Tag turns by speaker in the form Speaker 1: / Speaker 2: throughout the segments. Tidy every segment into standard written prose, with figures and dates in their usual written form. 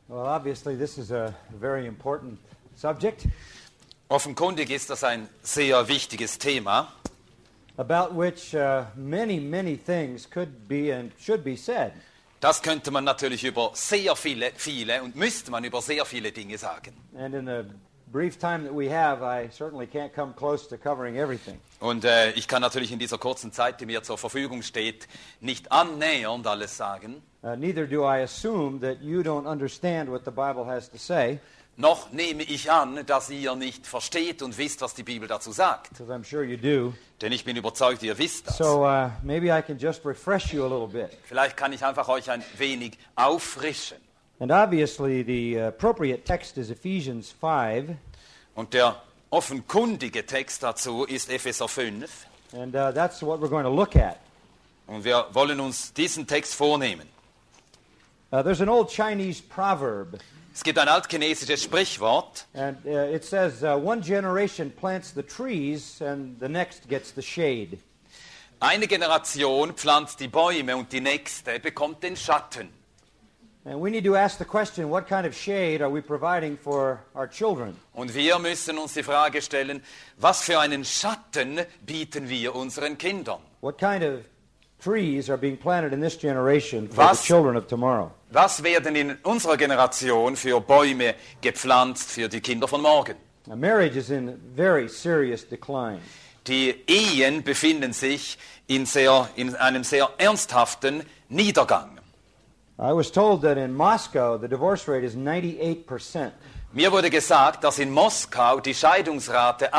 Speaker 1: Well, obviously this is a very important subject
Speaker 2: Offenkundig ist das ein sehr wichtiges Thema,
Speaker 1: about which many things could be and should be said.
Speaker 2: Das könnte man natürlich über sehr viele und müsste man über sehr viele Dinge sagen.
Speaker 1: And in the brief time that we have, I certainly can't come close to covering everything.
Speaker 2: Und ich kann natürlich in dieser kurzen Zeit, die mir zur Verfügung steht, nicht annähernd alles sagen.
Speaker 1: Neither do I assume that you don't understand what the Bible has to say,
Speaker 2: Noch nehme ich an, dass ihr nicht versteht und wisst, was die Bibel dazu sagt.
Speaker 1: because I'm sure you do.
Speaker 2: Denn ich bin überzeugt, ihr wisst das.
Speaker 1: So maybe I can just refresh you a little bit.
Speaker 2: Vielleicht kann ich einfach euch ein wenig auffrischen.
Speaker 1: And obviously the appropriate text is Ephesians 5,
Speaker 2: Und der offenkundige Text dazu ist Epheser 5.
Speaker 1: and that's what we're going to look at.
Speaker 2: Und wir wollen uns diesen Text vornehmen.
Speaker 1: There's an old Chinese proverb,
Speaker 2: Es gibt ein altchinesisches Sprichwort,
Speaker 1: and it says, one generation plants the trees and the next gets the shade.
Speaker 2: eine Generation pflanzt die Bäume und die nächste bekommt den Schatten.
Speaker 1: And we need to ask the question, what kind of shade are we providing for our children?
Speaker 2: Und wir müssen uns die Frage stellen, was für einen Schatten bieten wir unseren Kindern?
Speaker 1: What kind of trees are being planted in this generation for
Speaker 2: Was?
Speaker 1: the children of tomorrow?
Speaker 2: Was werden in unserer Generation für Bäume gepflanzt für die Kinder von morgen?
Speaker 1: Now, marriage is in very serious decline.
Speaker 2: Die Ehen befinden sich in einem sehr ernsthaften Niedergang.
Speaker 1: I was told that in Moscow the divorce rate is 98%.
Speaker 2: Mir wurde gesagt, dass in Moskau die Scheidungsrate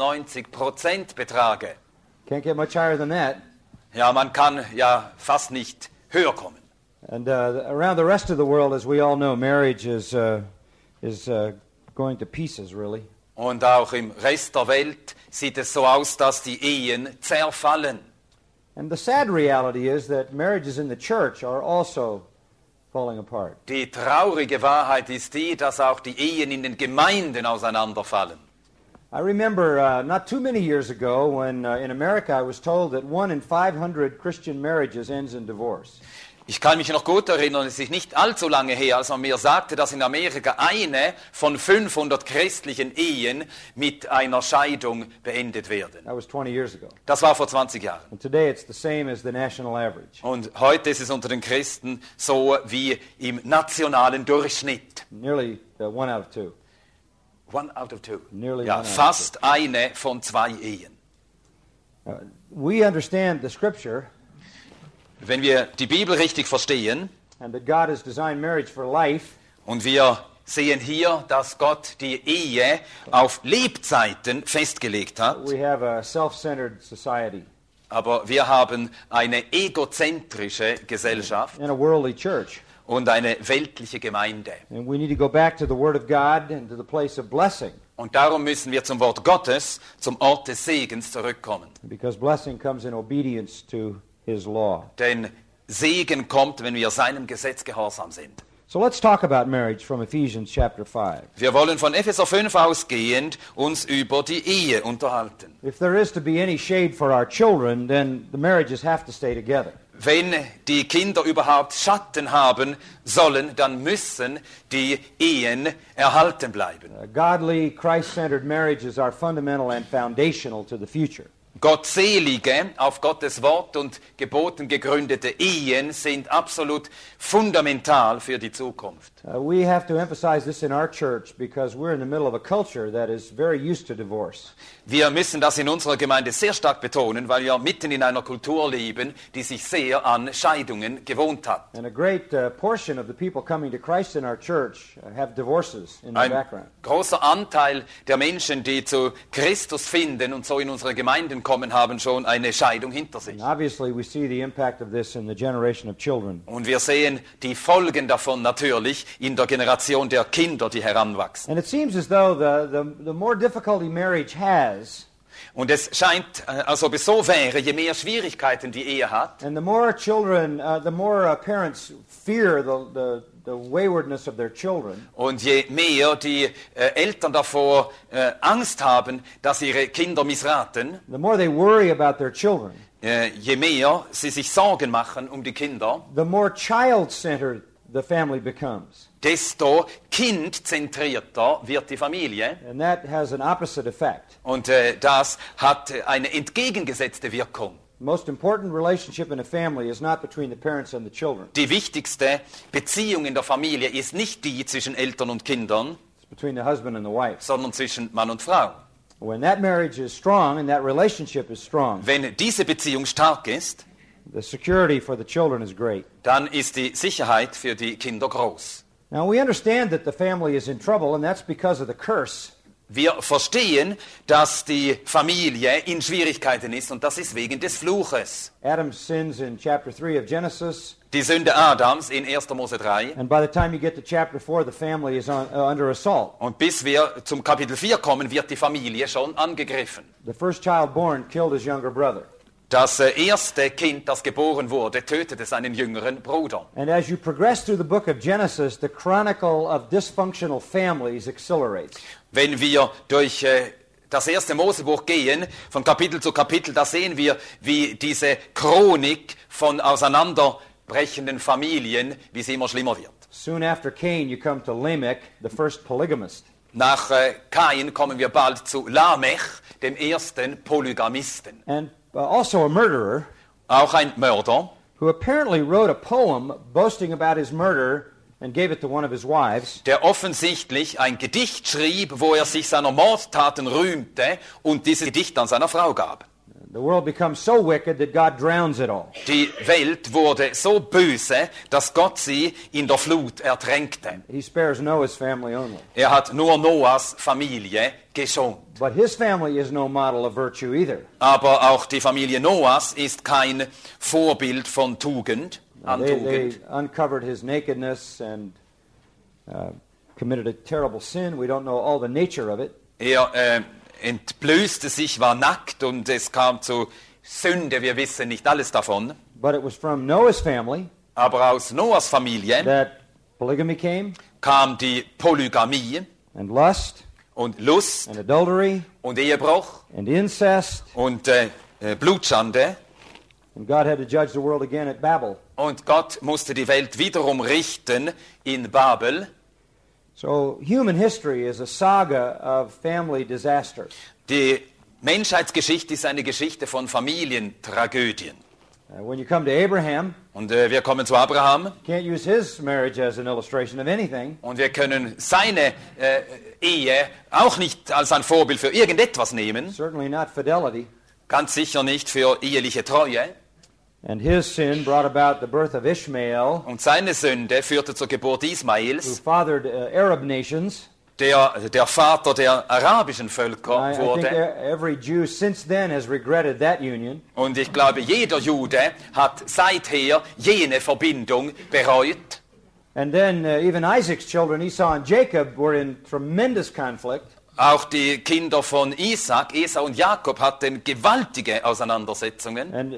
Speaker 2: 98% betrage.
Speaker 1: Can't get much higher than that.
Speaker 2: Ja, man kann ja fast nicht höher kommen.
Speaker 1: And around the rest of the world, as we all know, marriage is going to pieces, really.
Speaker 2: Und auch im Rest der Welt sieht es so aus, dass die Ehen zerfallen.
Speaker 1: And the sad reality is that marriages in the church are also falling apart.
Speaker 2: Die traurige Wahrheit ist die, dass auch die Ehen in den Gemeinden auseinanderfallen.
Speaker 1: I remember not too many years ago when in America I was told that 1 in 500 Christian marriages ends in divorce.
Speaker 2: Ich kann mich noch gut erinnern, es ist nicht allzu lange her, als man mir sagte, dass in Amerika eine von 500 christlichen Ehen mit einer Scheidung beendet werden.
Speaker 1: That was 20 years ago.
Speaker 2: Das war vor 20 Jahren.
Speaker 1: And today it's the same as the national average.
Speaker 2: Und heute ist es unter den Christen so wie im nationalen Durchschnitt.
Speaker 1: Nearly 1 out of 2.
Speaker 2: 1 out of 2.
Speaker 1: Nearly
Speaker 2: Ja,
Speaker 1: one out of
Speaker 2: fast eine von 2 Ehen.
Speaker 1: We understand the Scripture
Speaker 2: Wenn wir die Bibel richtig verstehen
Speaker 1: and that God has designed marriage for life,
Speaker 2: und wir sehen hier, dass Gott die Ehe auf Lebzeiten festgelegt hat,
Speaker 1: we have a self-centered society
Speaker 2: aber wir haben eine egozentrische Gesellschaft
Speaker 1: and a worldly church.
Speaker 2: und eine weltliche Gemeinde.
Speaker 1: And we need to go back to the Word of God and to the place of blessing,
Speaker 2: Und darum müssen wir zum Wort Gottes, zum Ort des Segens zurückkommen.
Speaker 1: because blessing comes in obedience to His law.
Speaker 2: Denn Segen kommt, wenn wir seinem Gesetz gehorsam sind.
Speaker 1: So let's talk about marriage from Ephesians chapter 5.
Speaker 2: Wir wollen von Epheser 5 ausgehend uns über die Ehe unterhalten.
Speaker 1: If there is to be any shade for our children, then the marriages have to stay together.
Speaker 2: Wenn die Kinder überhaupt Schatten haben sollen, dann müssen die Ehen erhalten bleiben.
Speaker 1: Godly, Christ-centered marriages are fundamental and foundational to the future.
Speaker 2: Gottselige, auf Gottes Wort und Geboten gegründete Ehen sind absolut fundamental für die Zukunft.
Speaker 1: We have to emphasize this in our church because we're in the middle of a culture that is very used to divorce.
Speaker 2: Wir müssen das in unserer Gemeinde sehr stark betonen, weil wir mitten in einer Kultur leben, die sich sehr an Scheidungen gewohnt hat.
Speaker 1: And a great portion of the people coming to Christ in our church have divorces in their
Speaker 2: Ein
Speaker 1: background.
Speaker 2: großer Anteil der Menschen, die zu Christus finden und so in unsere Gemeinden kommen, haben schon eine Scheidung hinter sich.
Speaker 1: And obviously we see the impact of this in the generation of children.
Speaker 2: Und wir sehen die Folgen davon natürlich in der Generation der Kinder, die heranwachsen.
Speaker 1: And it seems as though the more difficulty marriage has,
Speaker 2: Und es scheint, als ob es so wäre, je mehr Schwierigkeiten die Ehe hat,
Speaker 1: and the more children, the more parents fear the waywardness of their children,
Speaker 2: und je mehr die Eltern davor Angst haben, dass ihre Kinder missraten,
Speaker 1: the more they worry about their children,
Speaker 2: je mehr sie sich Sorgen machen um die Kinder,
Speaker 1: the more child-centered the family becomes.
Speaker 2: desto kindzentrierter wird die Familie.
Speaker 1: And that has an opposite effect.
Speaker 2: Und das hat eine entgegengesetzte Wirkung.
Speaker 1: The most important relationship in a family is not between the parents and the children.
Speaker 2: Die wichtigste Beziehung in der Familie ist nicht die zwischen Eltern und Kindern,
Speaker 1: It's between the husband and the wife.
Speaker 2: sondern zwischen Mann und Frau.
Speaker 1: When that marriage is strong and that relationship is strong,
Speaker 2: Wenn diese Beziehung stark ist,
Speaker 1: the security for the children is great.
Speaker 2: dann ist die Sicherheit für die Kinder groß.
Speaker 1: Now we understand that the family is in trouble, and that's because of the curse.
Speaker 2: Wir verstehen, dass die Familie in Schwierigkeiten ist und das ist wegen des Fluches.
Speaker 1: Adam sins in chapter 3 of Genesis,
Speaker 2: Die Sünde Adams in 1. Mose 3.
Speaker 1: and by the time you get to chapter 4, the family is under assault.
Speaker 2: Und bis wir zum Kapitel 4 kommen, wird die Familie schon angegriffen.
Speaker 1: The first child born killed his younger brother.
Speaker 2: Das erste Kind, das geboren wurde, tötete seinen jüngeren Bruder.
Speaker 1: And as you progress through the book of Genesis, the chronicle of dysfunctional families accelerates.
Speaker 2: Wenn wir durch das erste Mosebuch gehen, von Kapitel zu Kapitel, da sehen wir, wie diese Chronik von auseinanderbrechenden Familien, wie sie immer schlimmer wird.
Speaker 1: Soon after Cain, you come to Lamech, the first polygamist.
Speaker 2: Nach Kain kommen wir bald zu Lamech, dem ersten Polygamisten.
Speaker 1: And also a murderer
Speaker 2: Auch ein Mörder,
Speaker 1: who apparently wrote a poem boasting about his murder and gave it to one of his wives.
Speaker 2: der offensichtlich ein Gedicht schrieb, wo er sich seiner Mordtaten rühmte und dieses Gedicht an seiner Frau gab.
Speaker 1: The world becomes so wicked that God drowns it all.
Speaker 2: Die Welt wurde so böse, dass Gott sie in der Flut ertränkte.
Speaker 1: He spares Noah's family only.
Speaker 2: Er hat nur Noahs Familie geschont.
Speaker 1: But his family is no model of virtue either.
Speaker 2: Aber auch die Familie Noahs ist kein Vorbild von Tugend, an
Speaker 1: They
Speaker 2: Tugend.
Speaker 1: uncovered his nakedness and committed a terrible sin. We don't know all the nature of it.
Speaker 2: Er entblößte sich, war nackt und es kam zu Sünde. Wir wissen nicht alles davon.
Speaker 1: But it was from Noah's family
Speaker 2: Aber aus Noahs Familie
Speaker 1: that polygamy came,
Speaker 2: kam die Polygamie
Speaker 1: and lust,
Speaker 2: und Lust
Speaker 1: and adultery,
Speaker 2: und Ehebruch
Speaker 1: and incest,
Speaker 2: und Blutschande.
Speaker 1: and God had to judge the world again at Babel.
Speaker 2: Und Gott musste die Welt wiederum richten in Babel.
Speaker 1: So human history is a saga of family disaster.
Speaker 2: Die Menschheitsgeschichte ist eine Geschichte von Familientragödien.
Speaker 1: When you come to Abraham,
Speaker 2: Und wir kommen zu Abraham
Speaker 1: can't use his marriage as an illustration of anything.
Speaker 2: und wir können seine Ehe auch nicht als ein Vorbild für irgendetwas nehmen.
Speaker 1: Certainly not fidelity.
Speaker 2: Ganz sicher nicht für eheliche Treue.
Speaker 1: And his sin brought about the birth of Ishmael,
Speaker 2: Und seine Sünde führte zur Geburt
Speaker 1: who
Speaker 2: Ismails,
Speaker 1: fathered Arab nations.
Speaker 2: der Vater der arabischen
Speaker 1: I
Speaker 2: Völker
Speaker 1: think
Speaker 2: wurde.
Speaker 1: every Jew since then has regretted that union.
Speaker 2: Und ich glaube, jeder Jude hat seither jene Verbindung bereut.
Speaker 1: And then even Isaac's children, Esau and Jacob, were in tremendous conflict.
Speaker 2: Auch die Kinder von Isaac, Esau und Jakob hatten gewaltige Auseinandersetzungen.
Speaker 1: And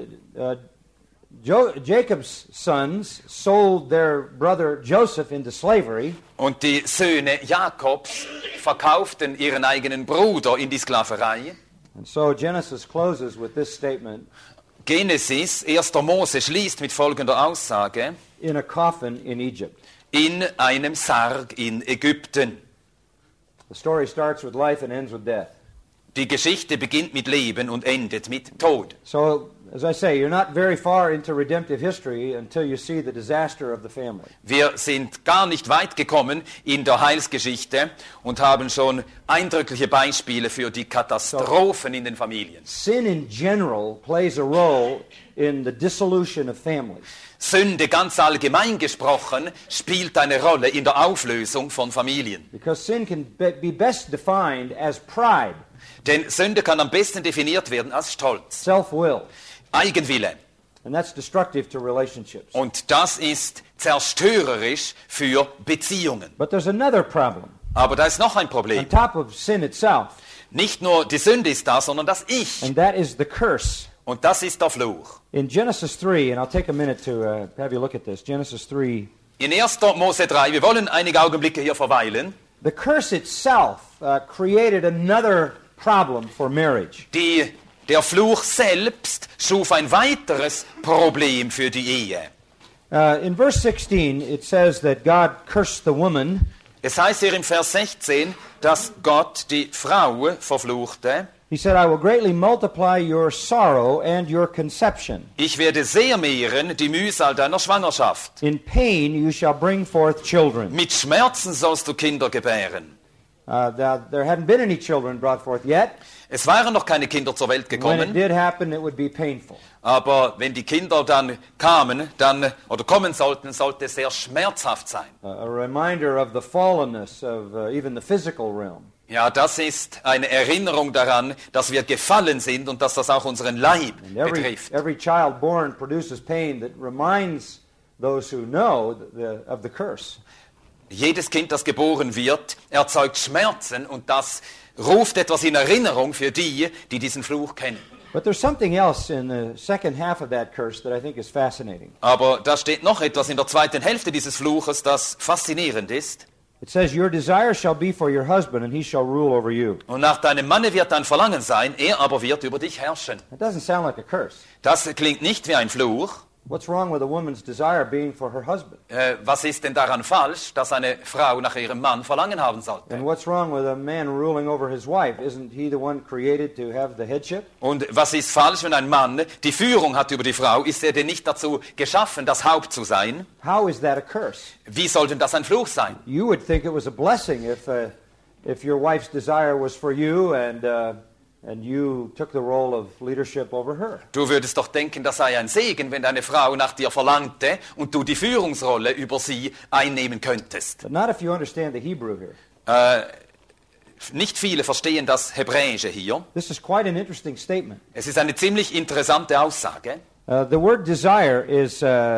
Speaker 1: Jacob's sons sold their brother Joseph into slavery.
Speaker 2: Und die Söhne Jakobs verkauften ihren eigenen Bruder in die Sklaverei.
Speaker 1: And so Genesis closes with this statement,
Speaker 2: Genesis, 1. Mose, schließt mit folgender Aussage:
Speaker 1: in a coffin in Egypt.
Speaker 2: In einem Sarg in Ägypten.
Speaker 1: The story starts with life and ends with death.
Speaker 2: Die Geschichte beginnt mit Leben und endet mit Tod.
Speaker 1: So, as I say, you're not very far into redemptive history until you see the disaster of the family.
Speaker 2: Wir sind gar nicht weit gekommen in der Heilsgeschichte und haben schon eindrückliche Beispiele für die Katastrophen in den Familien.
Speaker 1: Sin in general plays a role in the dissolution of families.
Speaker 2: Sünde ganz allgemein gesprochen spielt eine Rolle in der Auflösung von Familien.
Speaker 1: Because sin can be best defined as pride,
Speaker 2: Denn Sünde kann am besten definiert werden als Stolz,
Speaker 1: self-will,
Speaker 2: Eigenwille.
Speaker 1: and that's destructive to relationships.
Speaker 2: Und das ist zerstörerisch für Beziehungen.
Speaker 1: But there's another problem.
Speaker 2: Aber da ist noch ein
Speaker 1: On
Speaker 2: Problem.
Speaker 1: top of sin itself,
Speaker 2: Nicht nur die Sünde ist da, sondern das Ich.
Speaker 1: and that is the curse.
Speaker 2: Und das ist der Fluch.
Speaker 1: In Genesis 3, and I'll take a minute to have you look at this. Genesis 3,
Speaker 2: In 1. Mose 3, wir wollen einige Augenblicke hier verweilen.
Speaker 1: the curse itself created another problem for marriage.
Speaker 2: Der Fluch selbst schuf ein weiteres Problem für die Ehe.
Speaker 1: In verse 16, it says that God cursed the woman.
Speaker 2: Es heißt hier im Vers 16, dass Gott die Frau verfluchte.
Speaker 1: He said, I will greatly multiply your sorrow and your conception.
Speaker 2: Ich werde sehr mehren die Mühsal deiner Schwangerschaft.
Speaker 1: In pain you shall bring forth children.
Speaker 2: Mit Schmerzen sollst du Kinder gebären.
Speaker 1: There hadn't been any children brought forth yet.
Speaker 2: Es waren noch keine Kinder zur Welt
Speaker 1: When it
Speaker 2: gekommen,
Speaker 1: did happen, it would be painful.
Speaker 2: aber wenn die Kinder dann kamen, oder kommen sollten, sollte es sehr schmerzhaft sein.
Speaker 1: A reminder of the fallenness of even the physical realm.
Speaker 2: Ja, das ist eine Erinnerung daran, dass wir gefallen sind und dass das auch unseren Leib
Speaker 1: And
Speaker 2: betrifft.
Speaker 1: every child born produces pain that reminds those who know of the curse.
Speaker 2: Jedes Kind, das geboren wird, erzeugt Schmerzen und das ruft etwas in Erinnerung für die, die diesen Fluch kennen.
Speaker 1: But there's something else in the second half of that curse that I think is fascinating.
Speaker 2: Aber da steht noch etwas in der zweiten Hälfte dieses Fluches, das faszinierend ist.
Speaker 1: It says, your desire shall be for your husband, and he shall rule over you.
Speaker 2: Und nach deinem Manne wird dein Verlangen sein, er aber wird über dich herrschen.
Speaker 1: That doesn't sound like a curse.
Speaker 2: Das klingt nicht wie ein Fluch.
Speaker 1: What's wrong with a woman's desire being for her husband?
Speaker 2: Was ist denn daran falsch, dass eine Frau nach ihrem Mann Verlangen haben sollte?
Speaker 1: And what's wrong with a man ruling over his wife? Isn't he the one created to have the headship?
Speaker 2: Und was ist falsch, wenn ein Mann die Führung hat über die Frau? Ist er denn nicht dazu geschaffen, das Haupt zu sein?
Speaker 1: How is that a curse?
Speaker 2: Wie soll denn das ein Fluch sein?
Speaker 1: You would think it was a blessing if your wife's desire was for you and you took the role of leadership over her.
Speaker 2: Du würdest doch denken, das sei ein Segen, wenn deine Frau nach dir verlangte und du die Führungsrolle über sie einnehmen könntest.
Speaker 1: But not if you understand the Hebrew here.
Speaker 2: Nicht viele verstehen das Hebräische hier.
Speaker 1: This is quite an interesting statement.
Speaker 2: Es ist eine ziemlich interessante Aussage.
Speaker 1: The word desire is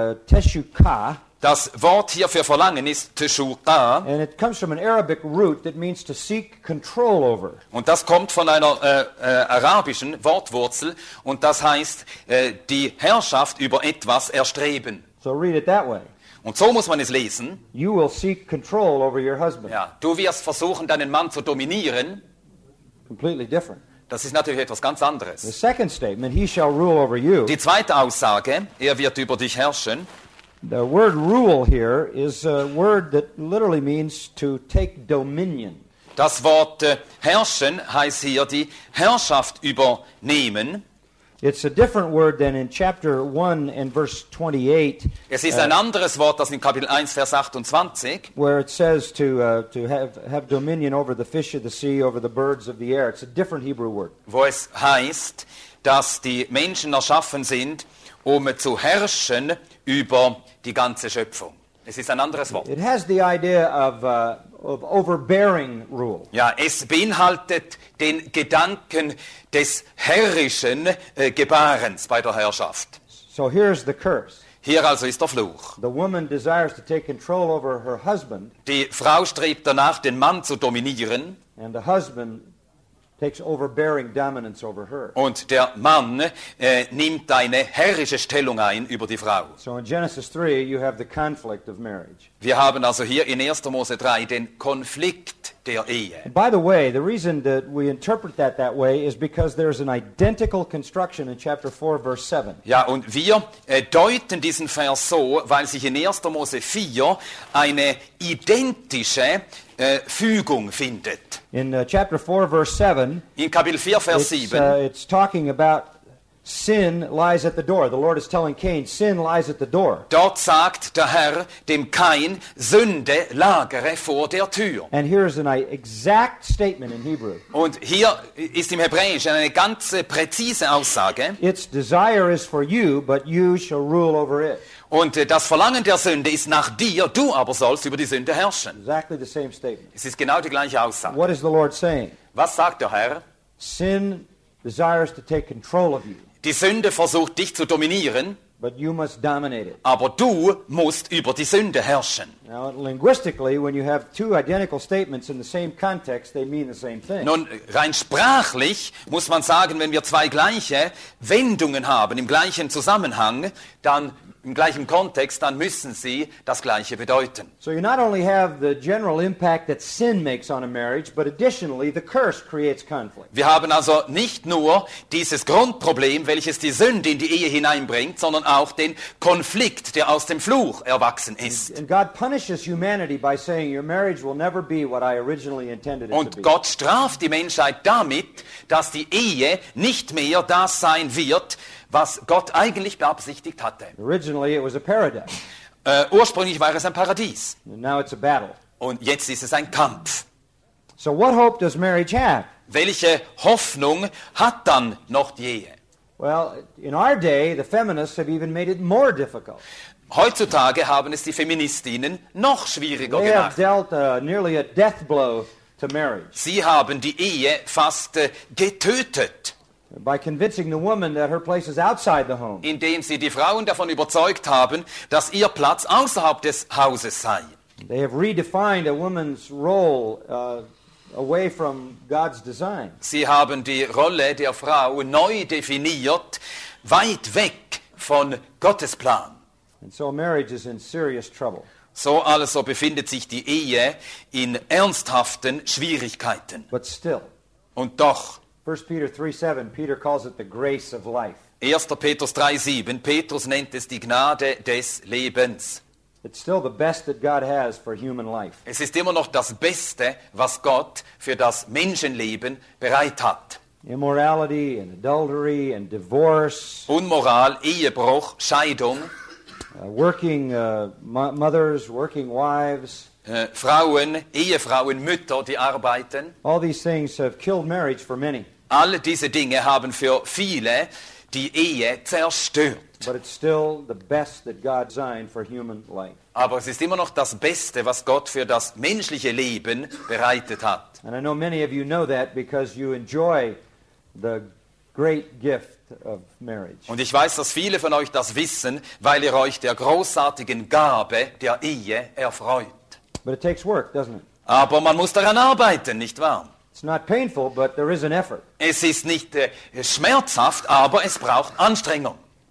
Speaker 1: teshukah,
Speaker 2: Das Wort hier für Verlangen ist Teshuka
Speaker 1: and it comes from an Arabic root that means to seek control over.
Speaker 2: und das kommt von einer arabischen Wortwurzel und das heißt die Herrschaft über etwas erstreben.
Speaker 1: So read it that way.
Speaker 2: Und so muss man es lesen.
Speaker 1: You will seek control over your husband.
Speaker 2: Ja, du wirst versuchen, deinen Mann zu dominieren.
Speaker 1: Completely different.
Speaker 2: Das ist natürlich etwas ganz
Speaker 1: The
Speaker 2: anderes.
Speaker 1: second statement, he shall rule over you.
Speaker 2: Die zweite Aussage, er wird über dich herrschen.
Speaker 1: The word rule here is a word that literally means to take dominion.
Speaker 2: Das Wort herrschen heißt hier die Herrschaft übernehmen.
Speaker 1: It's a different word than in chapter 1 and verse 28,
Speaker 2: Es ist ein anderes Wort, das in Kapitel 1, Vers 28,
Speaker 1: where it says to have dominion over the fish of the sea, over the birds of the air. It's a different Hebrew word.
Speaker 2: wo es heißt, dass die Menschen erschaffen sind, um zu herrschen über die ganze Schöpfung. Es ist ein anderes Wort.
Speaker 1: It has the idea of overbearing rule.
Speaker 2: Ja, es beinhaltet den Gedanken des herrischen Gebarens bei der Herrschaft.
Speaker 1: So here's the curse.
Speaker 2: Hier also ist der Fluch.
Speaker 1: The woman desires to take control over her husband,
Speaker 2: Die Frau strebt danach, den Mann zu dominieren,
Speaker 1: and the husband takes overbearing dominance over her.
Speaker 2: und der Mann nimmt eine herrische Stellung ein über die Frau.
Speaker 1: So in Genesis 3, you have the conflict of marriage.
Speaker 2: Wir haben also hier in 1. Mose 3 den Konflikt der Ehe.
Speaker 1: And by the way, the reason that we interpret that way is because there's an identical construction in chapter 4, verse 7.
Speaker 2: Ja, und wir deuten diesen Vers so, weil sich in 1. Mose 4 eine identische Fügung findet.
Speaker 1: In chapter 4, verse 7,
Speaker 2: In Kapitel 4, Vers 7
Speaker 1: it's talking about sin lies at the door. The Lord is telling Cain, sin lies at the door.
Speaker 2: Dort sagt der Herr dem Kain, Sünde lagere vor der Tür.
Speaker 1: And here's an exact statement in Hebrew.
Speaker 2: Und hier ist im Hebräischen eine ganz präzise Aussage.
Speaker 1: Its desire is for you, but you shall rule over it.
Speaker 2: Und das Verlangen der Sünde ist nach dir, du aber sollst über die Sünde herrschen.
Speaker 1: Exactly the same statement.
Speaker 2: Es ist genau die gleiche Aussage.
Speaker 1: What is the Lord saying?
Speaker 2: Was sagt der Herr?
Speaker 1: Sin desires to take control of you,
Speaker 2: Die Sünde versucht dich zu dominieren,
Speaker 1: but you must dominate it.
Speaker 2: aber du musst über die Sünde herrschen.
Speaker 1: Now, linguistically, when you have two identical statements in the same context, they mean the same thing.
Speaker 2: Nun, rein sprachlich muss man sagen, wenn wir zwei gleiche Wendungen haben im gleichen Zusammenhang, dann im gleichen Kontext, dann müssen sie das Gleiche bedeuten.
Speaker 1: So you not only have the general impact that sin makes on a marriage, but additionally the curse creates conflict.
Speaker 2: Wir haben also nicht nur dieses Grundproblem, welches die Sünde in die Ehe hineinbringt, sondern auch den Konflikt, der aus dem Fluch erwachsen ist.
Speaker 1: And God punishes humanity by saying your marriage will never be what I originally intended it to
Speaker 2: Und
Speaker 1: be.
Speaker 2: Gott straft die Menschheit damit, dass die Ehe nicht mehr das sein wird, was Gott eigentlich beabsichtigt hatte.
Speaker 1: Originally it was a paradise,
Speaker 2: Ursprünglich war es ein Paradies
Speaker 1: and now it's a battle.
Speaker 2: und jetzt ist es ein Kampf.
Speaker 1: So what hope does marriage have?
Speaker 2: Welche Hoffnung hat dann noch die Ehe?
Speaker 1: Well, in our day, the feminists have even made it more difficult.
Speaker 2: Heutzutage haben es die Feministinnen noch schwieriger
Speaker 1: They have
Speaker 2: gemacht.
Speaker 1: dealt nearly a death blow to marriage
Speaker 2: Sie haben die Ehe fast getötet,
Speaker 1: by convincing the woman that her place is outside the home.
Speaker 2: indem sie die Frauen davon überzeugt haben, dass ihr Platz außerhalb des Hauses sei.
Speaker 1: They have redefined a woman's role away from God's design.
Speaker 2: Sie haben die Rolle der Frau neu definiert, weit weg von Gottes Plan.
Speaker 1: And so marriage is in serious trouble.
Speaker 2: So also befindet sich die Ehe in ernsthaften Schwierigkeiten.
Speaker 1: But still,
Speaker 2: Und doch,
Speaker 1: 1 Peter 3:7, Peter calls it the grace of life.
Speaker 2: 1. Petrus 3,7, Petrus nennt es die Gnade des Lebens.
Speaker 1: It's still the best that God has for human life.
Speaker 2: Es ist immer noch das Beste, was Gott für das Menschenleben bereit hat.
Speaker 1: Immorality and adultery and divorce,
Speaker 2: Unmoral, Ehebruch, Scheidung,
Speaker 1: working mothers, working wives,
Speaker 2: Frauen, Ehefrauen, Mütter, die arbeiten.
Speaker 1: all these things have killed marriage for many.
Speaker 2: Alle diese Dinge haben für viele die Ehe zerstört.
Speaker 1: But it's still the best that God designed for human life.
Speaker 2: Aber es ist immer noch das Beste, was Gott für das menschliche Leben bereitet hat.
Speaker 1: And I know many of you know that because you enjoy the great gift of marriage.
Speaker 2: Und ich weiß, dass viele von euch das wissen, weil ihr euch der großartigen Gabe der Ehe erfreut.
Speaker 1: But it takes work, doesn't it?
Speaker 2: Aber man muss daran arbeiten, nicht wahr?
Speaker 1: It's not painful, but there is an effort.
Speaker 2: Es ist nicht schmerzhaft, aber es braucht Anstrengung.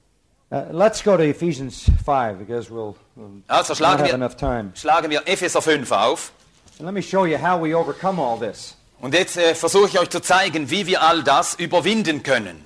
Speaker 1: Let's go to Ephesians 5 because we'll
Speaker 2: Also
Speaker 1: not have enough time.
Speaker 2: schlagen wir Epheser 5 auf.
Speaker 1: And let me show you how we overcome all this.
Speaker 2: Und jetzt versuche ich euch zu zeigen, wie wir all das überwinden können.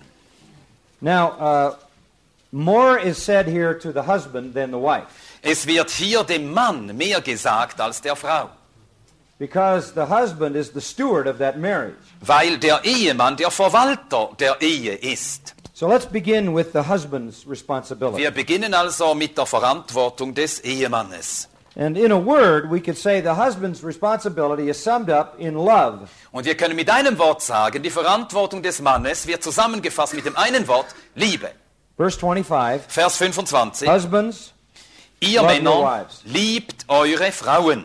Speaker 1: Now, more is said here to the husband than the wife.
Speaker 2: Es wird hier dem Mann mehr gesagt als der Frau.
Speaker 1: Because the husband is the steward of that marriage.
Speaker 2: Weil der Ehemann der Verwalter der Ehe ist.
Speaker 1: So let's begin with the husband's responsibility.
Speaker 2: Wir beginnen also mit der Verantwortung des Ehemannes.
Speaker 1: And in a word, we could say the husband's responsibility is summed up in love.
Speaker 2: Und wir können mit einem Wort sagen, die Verantwortung des Mannes wird zusammengefasst mit dem einen Wort, Liebe.
Speaker 1: Verse 25,
Speaker 2: Vers 25,
Speaker 1: husbands,
Speaker 2: ihr
Speaker 1: love your
Speaker 2: Männer,
Speaker 1: wives.
Speaker 2: liebt eure Frauen.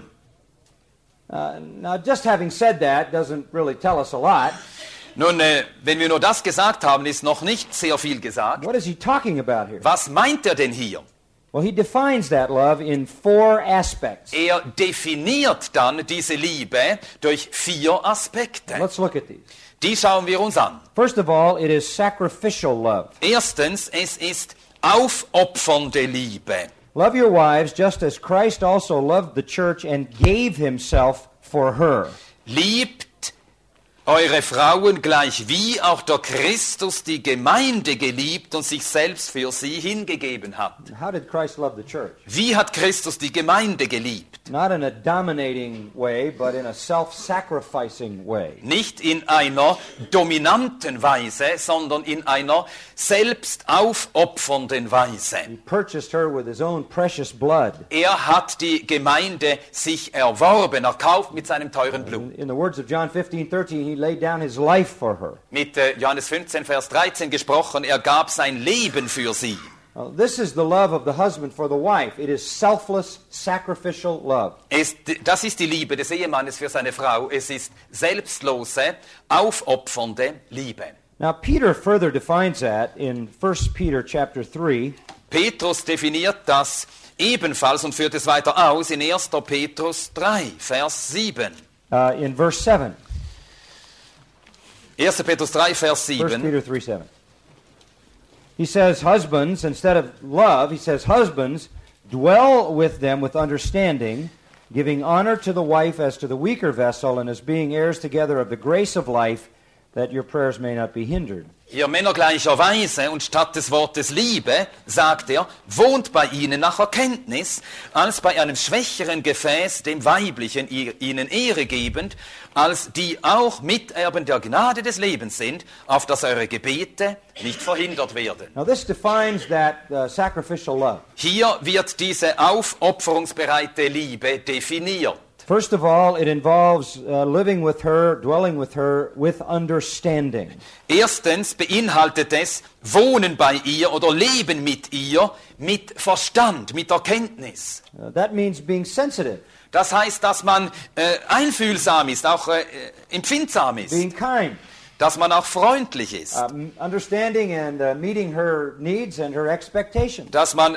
Speaker 1: now just having said that doesn't really tell us a lot.
Speaker 2: Nun, wenn wir nur das gesagt haben, ist noch nicht sehr viel gesagt.
Speaker 1: What is he talking about here?
Speaker 2: Was meint er denn hier?
Speaker 1: Well, he defines that love in 4 aspects.
Speaker 2: Er definiert dann diese Liebe durch 4 Aspekte.
Speaker 1: Let's look at these.
Speaker 2: Die schauen wir uns an.
Speaker 1: First of all, it is sacrificial love.
Speaker 2: Erstens, es ist aufopfernde Liebe.
Speaker 1: Love your wives just as Christ also loved the church and gave himself for her.
Speaker 2: Liebt eure Frauen gleich wie auch der Christus die Gemeinde geliebt und sich selbst für sie hingegeben hat.
Speaker 1: How did Christ love the church?
Speaker 2: Wie hat Christus die Gemeinde geliebt?
Speaker 1: Not in a dominating way, but in a self-sacrificing way.
Speaker 2: Nicht in einer dominanten Weise, sondern in einer selbst aufopfernden Weise.
Speaker 1: He purchased her with his own precious blood.
Speaker 2: Er hat die Gemeinde sich erworben, erkauft mit seinem teuren Blut.
Speaker 1: In the words of John 15:13, he laid down his life for her.
Speaker 2: Mit Johannes 15, Vers 13 gesprochen, er gab sein Leben für sie.
Speaker 1: This is the love of the husband for the wife. It is selfless, sacrificial love.
Speaker 2: Das ist die Liebe des Ehemannes für seine Frau. Es ist selbstlose, aufopfernde Liebe.
Speaker 1: Now Peter further defines that in 1 Peter chapter 3.
Speaker 2: Petrus definiert das ebenfalls und führt es weiter aus in 1. Petrus 3, Vers 7.
Speaker 1: In verse 7.
Speaker 2: 1. Petrus 3, Vers
Speaker 1: 1
Speaker 2: 7.
Speaker 1: Peter 3:7. He says, husbands, instead of love, he says, husbands, dwell with them with understanding, giving honor to the wife as to the weaker vessel, and as being heirs together of the grace of life, that your prayers may not be hindered.
Speaker 2: Ihr Männer gleicherweise, und statt des Wortes Liebe, sagt er, wohnt bei ihnen nach Erkenntnis, als bei einem schwächeren Gefäß, dem Weiblichen, ihnen Ehre gebend, als die auch Miterben der Gnade des Lebens sind, auf dass eure Gebete nicht verhindert werden.
Speaker 1: Now this defines that sacrificial love.
Speaker 2: Hier wird diese aufopferungsbereite Liebe definiert.
Speaker 1: First of all, it involves living with her, dwelling with her, with understanding.
Speaker 2: Erstens beinhaltet es Wohnen bei ihr oder Leben mit ihr, mit Verstand, mit Erkenntnis.
Speaker 1: That means being sensitive,
Speaker 2: Das heißt, dass man einfühlsam ist, auch empfindsam ist,
Speaker 1: being kind,
Speaker 2: dass man auch freundlich ist,
Speaker 1: understanding and meeting her needs and her expectations.
Speaker 2: dass man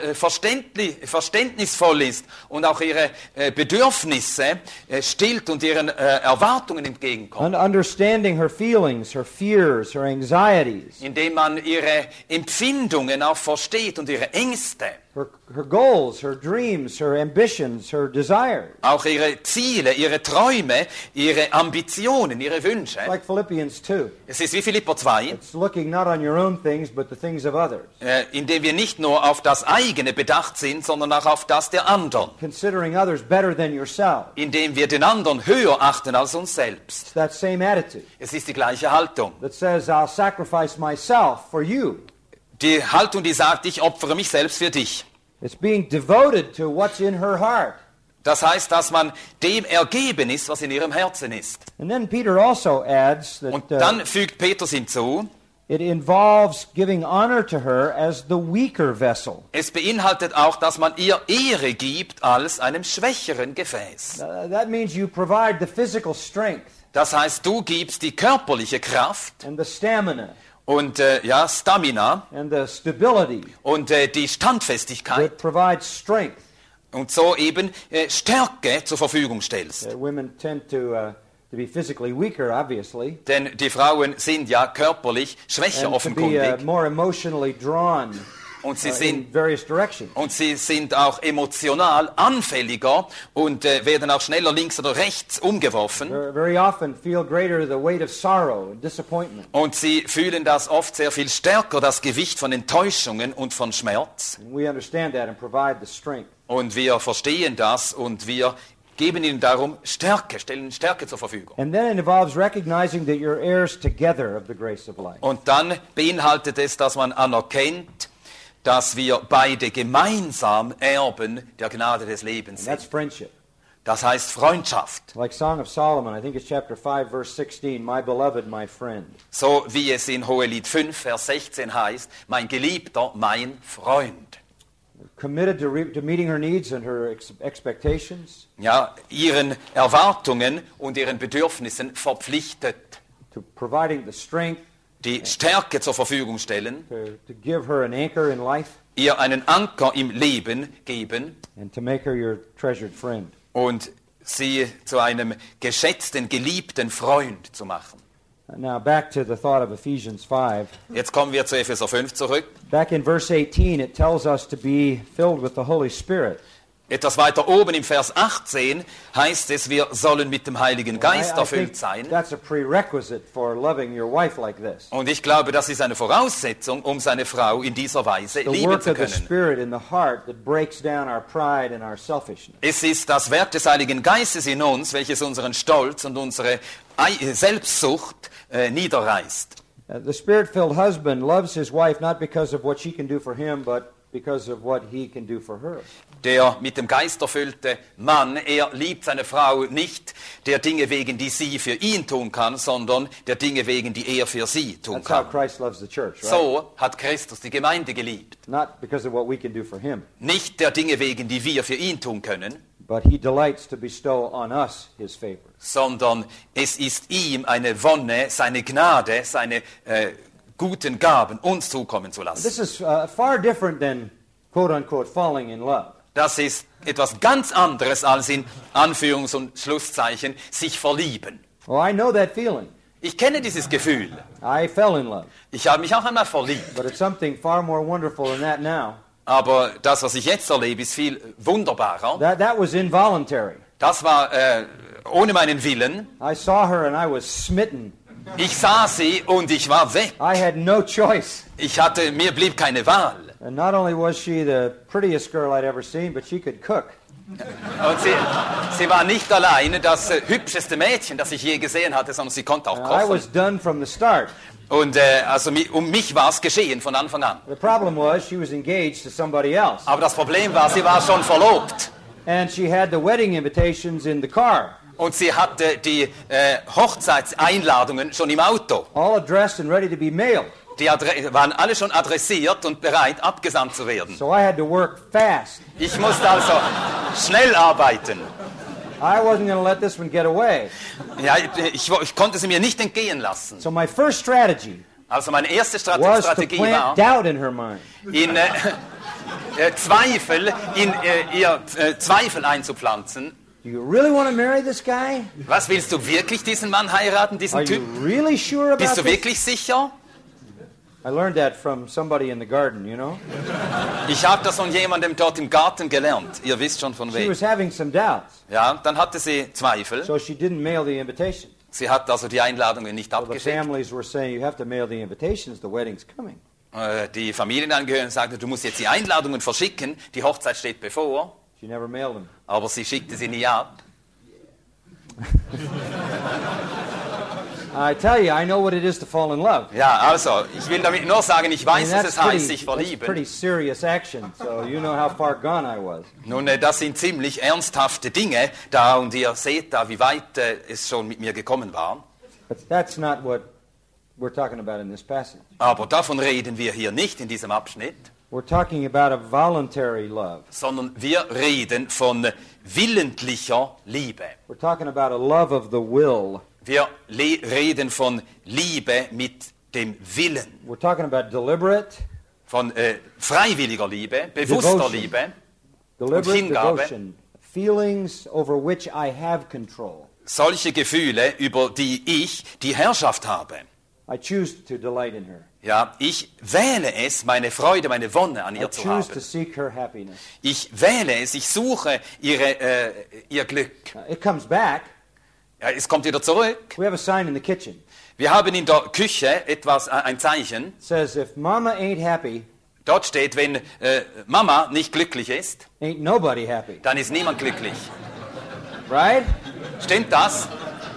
Speaker 2: verständnisvoll ist und auch ihre Bedürfnisse stillt und ihren Erwartungen entgegenkommt.
Speaker 1: And understanding her feelings, her fears, her anxieties,
Speaker 2: Indem man ihre Empfindungen auch versteht und ihre Ängste,
Speaker 1: her goals, her dreams, her ambitions, her desires.
Speaker 2: auch ihre Ziele, ihre Träume, ihre Ambitionen, ihre Wünsche.
Speaker 1: Like Philippians 2.
Speaker 2: Es ist wie Philipper 2,
Speaker 1: It's looking not on your own things, but the things of others.
Speaker 2: indem wir nicht nur auf das eigene bedacht sind, sondern auch auf das der anderen.
Speaker 1: Considering others better than yourself.
Speaker 2: Indem wir den anderen höher achten als uns selbst.
Speaker 1: It's that same attitude
Speaker 2: Es ist die gleiche Haltung.
Speaker 1: that says, I'll sacrifice myself for you.
Speaker 2: Die Haltung, die sagt, ich opfere mich selbst für dich.
Speaker 1: It's being devoted to what's in her heart.
Speaker 2: Das heißt, dass man dem ergeben ist, was in ihrem Herzen ist.
Speaker 1: And then Peter also adds
Speaker 2: Und
Speaker 1: that
Speaker 2: dann fügt Petrus hinzu,
Speaker 1: it involves giving honor to her as the weaker vessel.
Speaker 2: es beinhaltet auch, dass man ihr Ehre gibt als einem schwächeren Gefäß.
Speaker 1: That means you provide the physical strength
Speaker 2: Das heißt, du gibst die körperliche Kraft
Speaker 1: and the stamina
Speaker 2: und Stamina
Speaker 1: and the stability
Speaker 2: und die Standfestigkeit
Speaker 1: that provides strength.
Speaker 2: und so eben Stärke zur Verfügung stellst.
Speaker 1: Women tend to be physically weaker, obviously,
Speaker 2: Denn die Frauen sind ja körperlich schwächer
Speaker 1: and to be
Speaker 2: offenkundig
Speaker 1: more emotionally drawn
Speaker 2: und sie
Speaker 1: in
Speaker 2: sind
Speaker 1: various directions.
Speaker 2: Und sie sind auch emotional anfälliger und werden auch schneller links oder rechts umgeworfen.
Speaker 1: Very often feel greater the weight of sorrow and disappointment.
Speaker 2: Und sie fühlen das oft sehr viel stärker, das Gewicht von Enttäuschungen und von Schmerz.
Speaker 1: And we understand that and provide the strength.
Speaker 2: Und wir verstehen das und wir geben ihnen darum Stärke, stellen Stärke zur Verfügung.
Speaker 1: And then it involves recognizing that you're heirs together of the grace of life.
Speaker 2: Und dann beinhaltet es, dass man anerkennt, dass wir beide gemeinsam Erben der Gnade des Lebens
Speaker 1: And that's
Speaker 2: sind.
Speaker 1: friendship.
Speaker 2: Das heißt Freundschaft.
Speaker 1: Like Song of Solomon, I think it's chapter 5, verse 16, my beloved, my friend.
Speaker 2: So wie es in Hohelied 5, Vers 16 heißt, mein Geliebter, mein Freund.
Speaker 1: Committed to meeting her needs and her expectations,
Speaker 2: Ja, ihren Erwartungen und ihren Bedürfnissen verpflichtet.
Speaker 1: to providing the strength,
Speaker 2: Die Stärke zur Verfügung stellen,
Speaker 1: to give her an anchor in life,
Speaker 2: ihr einen Anker im Leben geben
Speaker 1: and to make her your treasured friend.
Speaker 2: und sie zu einem geschätzten, geliebten Freund zu machen.
Speaker 1: Now back to the thought of Ephesians 5.
Speaker 2: Jetzt kommen wir zu Epheser 5 zurück.
Speaker 1: Back in verse 18, it tells us to be filled with the Holy Spirit.
Speaker 2: Etwas weiter oben im Vers 18 heißt es, wir sollen mit dem Heiligen Geist
Speaker 1: I
Speaker 2: erfüllt
Speaker 1: think
Speaker 2: sein.
Speaker 1: that's a prerequisite for loving your wife like this.
Speaker 2: Und ich glaube, das ist eine Voraussetzung, um seine Frau in dieser Weise
Speaker 1: The
Speaker 2: lieben
Speaker 1: work
Speaker 2: zu
Speaker 1: of the
Speaker 2: können.
Speaker 1: Spirit in the heart that breaks down our pride and our selfishness.
Speaker 2: Es ist das Werk des Heiligen Geistes in uns, welches unseren Stolz und unsere Selbstsucht niederreißt.
Speaker 1: The Spirit-filled husband loves his wife not because of what she can do for him, but because of what he can do for her.
Speaker 2: Der mit dem Geist erfüllte Mann, er liebt seine Frau nicht der Dinge wegen, die sie für ihn tun kann, sondern der Dinge wegen, die er für sie tun
Speaker 1: That's how
Speaker 2: kann.
Speaker 1: Christ loves the church, right?
Speaker 2: So hat Christus die Gemeinde geliebt.
Speaker 1: Not because of what we can do for him,
Speaker 2: Nicht der Dinge wegen, die wir für ihn tun können,
Speaker 1: but he delights to bestow on us his favor.
Speaker 2: sondern es ist ihm eine Wonne, seine Gnade, seine guten Gaben uns zukommen zu lassen.
Speaker 1: This is far different than, quote-unquote, falling in love.
Speaker 2: Das ist etwas ganz anderes als in Anführungs- und Schlusszeichen sich verlieben.
Speaker 1: Oh, I know that feeling.
Speaker 2: Ich kenne dieses Gefühl.
Speaker 1: I fell in love.
Speaker 2: Ich habe mich auch einmal verliebt.
Speaker 1: But it's something far more wonderful than that now.
Speaker 2: Aber das, was ich jetzt erlebe, ist viel wunderbarer.
Speaker 1: That was involuntary.
Speaker 2: Das war ohne meinen Willen.
Speaker 1: I saw her and I was smitten.
Speaker 2: Ich sah sie und ich war weg.
Speaker 1: I had no choice.
Speaker 2: Mir blieb keine Wahl.
Speaker 1: And not only was she the prettiest girl I'd ever seen, but she could cook.
Speaker 2: Und sie war nicht alleine das hübscheste Mädchen, das ich je gesehen hatte, sondern sie konnte auch
Speaker 1: I
Speaker 2: kochen.
Speaker 1: was done from the start.
Speaker 2: Und also um mich war es geschehen von Anfang an.
Speaker 1: The problem was she was engaged to somebody else.
Speaker 2: Aber das Problem war, sie war schon verlobt.
Speaker 1: And she had the wedding invitations in the car.
Speaker 2: Und sie hatte die Hochzeitseinladungen schon im Auto.
Speaker 1: All addressed and ready to be mailed.
Speaker 2: Die waren alle schon adressiert und bereit, abgesandt zu werden.
Speaker 1: So I had to work fast.
Speaker 2: Ich musste also schnell arbeiten.
Speaker 1: I wasn't going to let this one get away.
Speaker 2: Ja, ich konnte sie mir nicht entgehen lassen.
Speaker 1: So my first strategy
Speaker 2: Also meine erste
Speaker 1: was to
Speaker 2: Strategie war,
Speaker 1: plant doubt in her mind.
Speaker 2: in ihr Zweifel einzupflanzen.
Speaker 1: Do you really want to marry this guy?
Speaker 2: Was, willst du wirklich diesen Mann heiraten, diesen
Speaker 1: Are you
Speaker 2: Typ?
Speaker 1: really sure about
Speaker 2: Bist du
Speaker 1: this?
Speaker 2: wirklich sicher?
Speaker 1: I learned that from somebody in the garden, you know.
Speaker 2: Ich habe das von jemandem dort im Garten gelernt. Ihr wisst schon von
Speaker 1: She
Speaker 2: wem.
Speaker 1: was having some doubts,
Speaker 2: Ja, dann hatte sie Zweifel.
Speaker 1: so she didn't mail the invitation.
Speaker 2: Sie hat also die Einladungen nicht
Speaker 1: So the
Speaker 2: abgeschickt.
Speaker 1: families were saying, you have to mail the invitations, the wedding's coming.
Speaker 2: Die Familienangehörigen sagten, du musst jetzt die Einladungen verschicken, die Hochzeit steht bevor.
Speaker 1: She never mailed them.
Speaker 2: Aber sie schickte sie nie ab.
Speaker 1: I tell you, I know what it is to fall in love.
Speaker 2: Ja, also, ich will damit nur sagen, ich
Speaker 1: I
Speaker 2: weiß,
Speaker 1: mean,
Speaker 2: dass es heißt, sich
Speaker 1: that's pretty
Speaker 2: verlieben.
Speaker 1: serious action, so you know how far gone I was.
Speaker 2: Nun, das sind ziemlich ernsthafte Dinge da und ihr seht da, wie weit es schon mit mir gekommen war.
Speaker 1: But that's not what we're talking about in this passage.
Speaker 2: Aber davon reden wir hier nicht in diesem Abschnitt,
Speaker 1: We're talking about a voluntary love.
Speaker 2: sondern wir reden von willentlicher Liebe.
Speaker 1: We're talking about a love of the will.
Speaker 2: Wir reden von Liebe mit dem Willen,
Speaker 1: We're talking about deliberate,
Speaker 2: von freiwilliger Liebe, bewusster
Speaker 1: Devotion.
Speaker 2: Liebe,
Speaker 1: deliberate
Speaker 2: Hingabe.
Speaker 1: devotion, feelings over which I have control.
Speaker 2: solche Gefühle, über die ich die Herrschaft habe.
Speaker 1: I choose to delight in her.
Speaker 2: Ja, ich wähle es, meine Freude, meine Wonne an
Speaker 1: I
Speaker 2: ihr zu
Speaker 1: choose to
Speaker 2: haben.
Speaker 1: seek her happiness.
Speaker 2: Ich wähle es, ich suche ihr Glück.
Speaker 1: It comes back.
Speaker 2: Ja, es kommt wieder zurück.
Speaker 1: We have a sign in the kitchen.
Speaker 2: Wir haben in der Küche ein Zeichen.
Speaker 1: It says, if mama ain't happy,
Speaker 2: Dort steht, wenn Mama nicht glücklich ist,
Speaker 1: ain't nobody happy.
Speaker 2: dann ist niemand glücklich.
Speaker 1: Right?
Speaker 2: Stimmt das?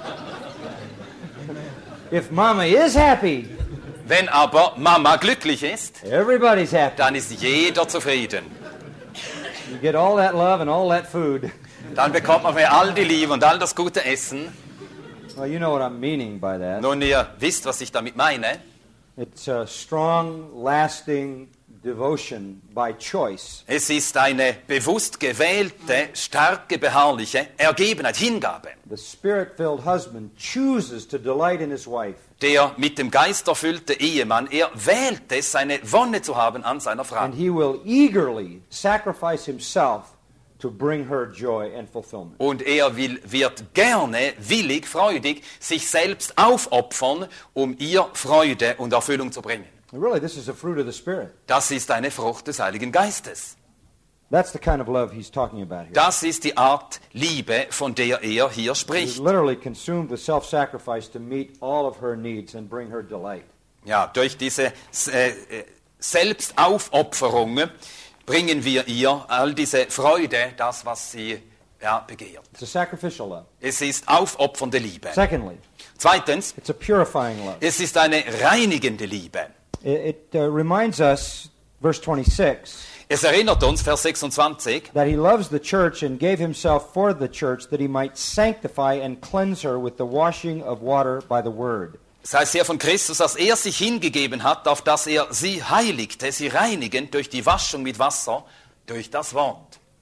Speaker 1: If mama is happy,
Speaker 2: Wenn aber Mama glücklich ist,
Speaker 1: everybody's happy.
Speaker 2: dann ist jeder zufrieden.
Speaker 1: You get all that love and all that food.
Speaker 2: Dann bekommt man mehr all die Liebe und all das gute Essen.
Speaker 1: Well, you know what I'm meaning by that.
Speaker 2: Nun, ihr wisst, was ich damit meine.
Speaker 1: It's a strong, lasting devotion by choice.
Speaker 2: Es ist eine bewusst gewählte, starke, beharrliche Ergebenheit, Hingabe.
Speaker 1: The spirit-filled husband chooses to delight in his wife.
Speaker 2: Der mit dem Geist erfüllte Ehemann, er wählt es, seine Wonne zu haben an seiner Frau.
Speaker 1: And he will eagerly sacrifice himself to bring her joy and fulfillment.
Speaker 2: Und er wird gerne, willig, freudig sich selbst aufopfern, um ihr Freude und Erfüllung zu bringen.
Speaker 1: And really, this is a fruit of the Spirit.
Speaker 2: Das ist eine Frucht des Heiligen Geistes.
Speaker 1: That's the kind of love he's talking about here.
Speaker 2: Das ist die Art Liebe, von der er hier
Speaker 1: He
Speaker 2: spricht.
Speaker 1: literally consumed with self-sacrifice to meet all of her needs and bring her delight.
Speaker 2: Ja, durch diese Selbstaufopferung bringen wir ihr all diese Freude, das, was sie begehrt.
Speaker 1: It's a sacrificial love.
Speaker 2: Es ist aufopfernde Liebe.
Speaker 1: Secondly,
Speaker 2: Zweitens,
Speaker 1: it's a purifying love.
Speaker 2: es ist eine reinigende Liebe.
Speaker 1: It reminds us, verse 26,
Speaker 2: Es erinnert uns, Vers 26,
Speaker 1: that he loves the church and gave himself for the church that he might sanctify and cleanse her with the washing of water by the word.
Speaker 2: es heißt hier von Christus, dass er sich hingegeben hat, auf dass er sie heiligte, sie reinigend durch die Waschung mit Wasser, durch das Wort.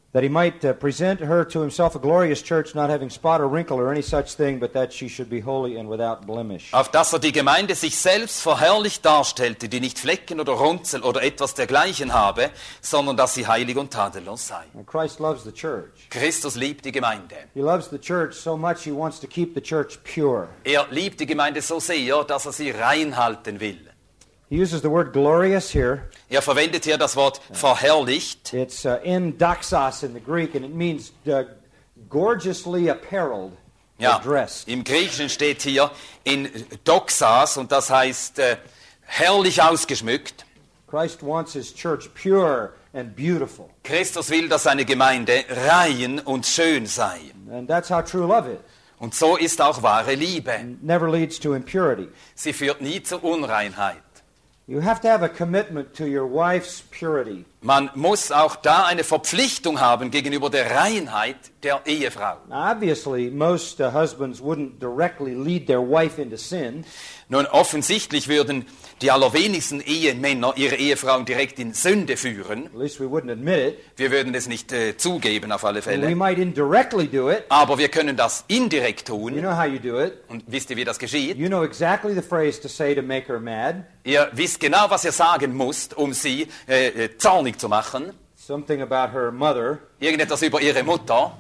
Speaker 1: that he might present her to himself a glorious church, not having spot or wrinkle or any such thing, but that she should be holy and without blemish.
Speaker 2: Auf dass die Gemeinde sich selbst verherrlicht darstellte, die nicht Flecken oder Runzel oder etwas dergleichen habe, sondern dass sie heilig und tadellos sei.
Speaker 1: And Christ loves the church.
Speaker 2: Christus liebt die Gemeinde.
Speaker 1: He loves the church so much he wants to keep the church pure.
Speaker 2: Liebt die Gemeinde so sehr, dass sie reinhalten will.
Speaker 1: He uses the word glorious here.
Speaker 2: Verwendet hier das Wort verherrlicht.
Speaker 1: It's en doxos in the Greek, and it means gorgeously apparelled or dressed.
Speaker 2: Im Griechischen steht hier in doxas und das heißt herrlich ausgeschmückt.
Speaker 1: Christ wants his church pure and beautiful.
Speaker 2: Christus will, dass seine Gemeinde rein und schön sei.
Speaker 1: And that's how true love is.
Speaker 2: Und so ist auch wahre Liebe.
Speaker 1: It never leads to impurity.
Speaker 2: Sie führt nie zur Unreinheit.
Speaker 1: You have to have a commitment to your wife's purity.
Speaker 2: Man muss auch da eine Verpflichtung haben gegenüber der Reinheit der Ehefrau.
Speaker 1: Now, obviously, most husbands wouldn't directly lead their wife into sin.
Speaker 2: Nun, offensichtlich würden die allerwenigsten Ehemänner ihre Ehefrauen direkt in Sünde führen.
Speaker 1: At least we wouldn't admit it.
Speaker 2: Wir würden es nicht zugeben, auf alle
Speaker 1: We
Speaker 2: Fälle.
Speaker 1: might indirectly do it.
Speaker 2: Aber wir können das indirekt
Speaker 1: You
Speaker 2: tun.
Speaker 1: know how you do it.
Speaker 2: Und wisst ihr, wie das geschieht?
Speaker 1: You know exactly the phrase to say to make her mad.
Speaker 2: Ihr wisst genau, was ihr sagen müsst, um sie zornig zu machen.
Speaker 1: Something about her mother.
Speaker 2: Irgendetwas über ihre Mutter.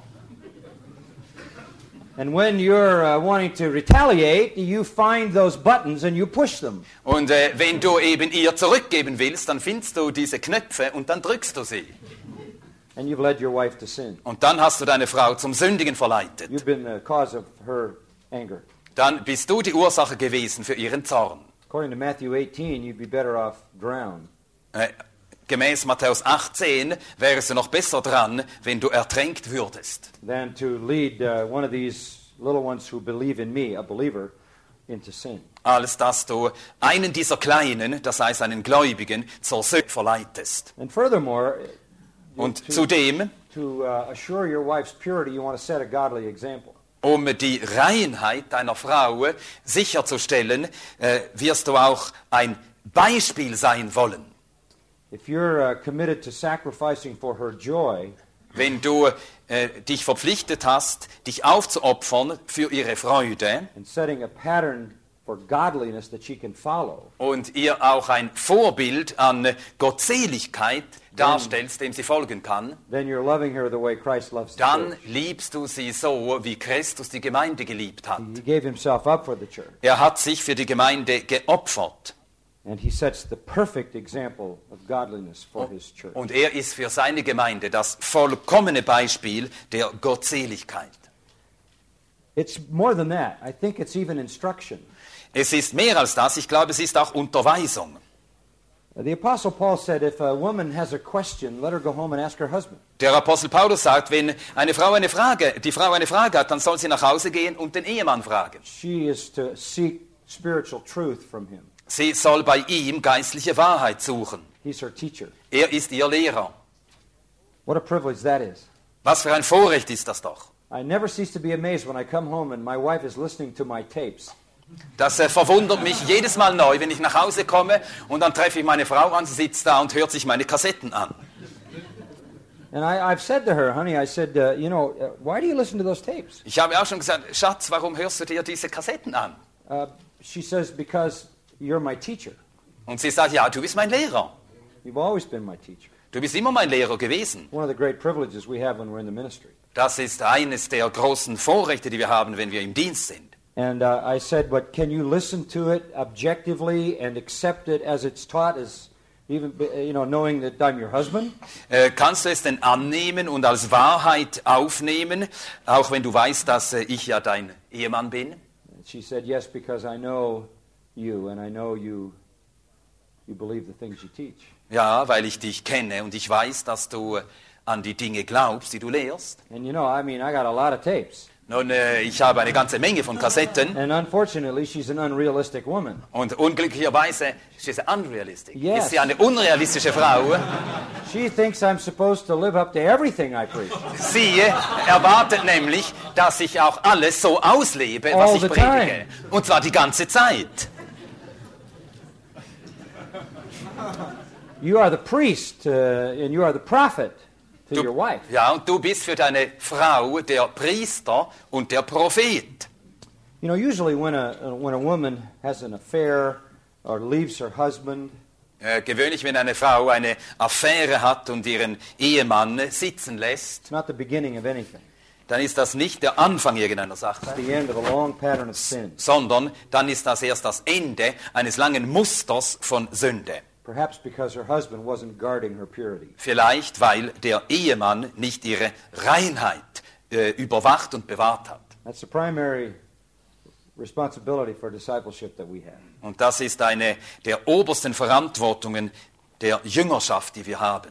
Speaker 1: And when you're wanting to retaliate, you find those buttons and you push them.
Speaker 2: Und wenn du eben ihr zurückgeben willst, dann findest du diese Knöpfe und dann drückst du sie.
Speaker 1: And you've led your wife to sin.
Speaker 2: Und dann hast du deine Frau zum Sündigen verleitet.
Speaker 1: You've been the cause of her anger.
Speaker 2: Dann bist du die Ursache gewesen für ihren Zorn.
Speaker 1: According to Matthew 18, you'd be better off drowned.
Speaker 2: Gemäß Matthäus 18 wärst du noch besser dran, wenn du ertränkt würdest,
Speaker 1: than to lead one of these little ones who believe in me, a believer, into sin.
Speaker 2: als dass du einen dieser Kleinen, das heißt einen Gläubigen, zur Sünde verleitest.
Speaker 1: And furthermore,
Speaker 2: Und zudem,
Speaker 1: to assure your wife's purity, you want to set a godly example.
Speaker 2: um die Reinheit deiner Frau sicherzustellen, wirst du auch ein Beispiel sein wollen.
Speaker 1: If you're committed to sacrificing for her joy,
Speaker 2: Wenn du dich verpflichtet hast, dich aufzuopfern für ihre Freude
Speaker 1: and setting a pattern for godliness that she can follow,
Speaker 2: und ihr auch ein Vorbild an Gottseligkeit darstellst, dem sie folgen kann,
Speaker 1: then you're loving her the way Christ loves the
Speaker 2: dann
Speaker 1: church.
Speaker 2: liebst du sie so, wie Christus die Gemeinde geliebt hat.
Speaker 1: He gave himself up for the church,
Speaker 2: Er hat sich für die Gemeinde geopfert
Speaker 1: and he sets the perfect example of godliness for his church.
Speaker 2: und er ist für seine Gemeinde das vollkommene Beispiel der Gottseligkeit.
Speaker 1: It's more than that. I think it's even instruction.
Speaker 2: Es ist mehr als das, ich glaube, es ist auch Unterweisung.
Speaker 1: The Apostle Paul said, if a woman has a question, let her go home and ask her husband.
Speaker 2: Der Apostel Paulus sagt, wenn die Frau eine Frage hat, dann soll sie nach Hause gehen und den Ehemann fragen.
Speaker 1: She is to seek spiritual truth from him.
Speaker 2: Sie soll bei ihm geistliche Wahrheit suchen.
Speaker 1: He's her teacher.
Speaker 2: Er ist ihr Lehrer.
Speaker 1: What a privilege that is.
Speaker 2: Was für ein Vorrecht ist das doch.
Speaker 1: I never cease to be amazed when I come home and my wife is listening to my tapes.
Speaker 2: Das verwundert mich jedes Mal neu, wenn ich nach Hause komme und dann treffe ich meine Frau an, sie sitzt da und hört sich meine Kassetten an.
Speaker 1: And I've said to her, honey, I said, why do you listen to those tapes?
Speaker 2: Ich habe auch schon gesagt, Schatz, warum hörst du dir diese Kassetten an?
Speaker 1: She says, because you're my teacher.
Speaker 2: Und sie sagt, ja, du bist mein Lehrer.
Speaker 1: You've always been my teacher.
Speaker 2: Du bist immer mein Lehrer gewesen.
Speaker 1: One of the great privileges we have when we're in the ministry.
Speaker 2: Das ist eines der großen Vorrechte, die wir haben, wenn wir im Dienst sind.
Speaker 1: And I said, but can you listen to it objectively and accept it as it's taught, as even knowing that I'm your husband?
Speaker 2: Kannst du es denn annehmen und als Wahrheit aufnehmen, auch wenn du weißt, dass ich ja dein Ehemann bin?
Speaker 1: And she said, yes, because I know you and I know you believe the things you teach.
Speaker 2: Ja, weil ich dich kenne und ich weiß, dass du an die Dinge glaubst, die du lehrst.
Speaker 1: And I got a lot of tapes.
Speaker 2: Nun, ich habe eine ganze Menge von Kassetten.
Speaker 1: And unfortunately, she's an unrealistic woman.
Speaker 2: Und unglücklicherweise she's unrealistic.
Speaker 1: Yes.
Speaker 2: Ist sie eine unrealistische Frau?
Speaker 1: She thinks I'm supposed to live up to everything I preach.
Speaker 2: Sie erwartet nämlich, dass ich auch alles so auslebe, was
Speaker 1: All
Speaker 2: ich
Speaker 1: the
Speaker 2: predige. Und zwar die ganze Zeit.
Speaker 1: You are the priest and you are the prophet. to your wife.
Speaker 2: Ja, und du bist für deine Frau der Priester und der Prophet.
Speaker 1: You know, usually when a woman has an affair or leaves her husband,
Speaker 2: Gewöhnlich, wenn eine Frau eine Affäre hat und ihren Ehemann sitzen lässt,
Speaker 1: it's not the beginning of anything.
Speaker 2: dann ist das nicht der Anfang irgendeiner Sache,
Speaker 1: It's the end of a long pattern of sin.
Speaker 2: sondern dann ist das erst das Ende eines langen Musters von Sünde.
Speaker 1: Perhaps because her husband wasn't guarding her purity.
Speaker 2: Vielleicht, weil der Ehemann nicht ihre Reinheit überwacht und bewahrt hat.
Speaker 1: That's the primary responsibility for discipleship that we have.
Speaker 2: Und das ist eine der obersten Verantwortungen der Jüngerschaft, die wir haben.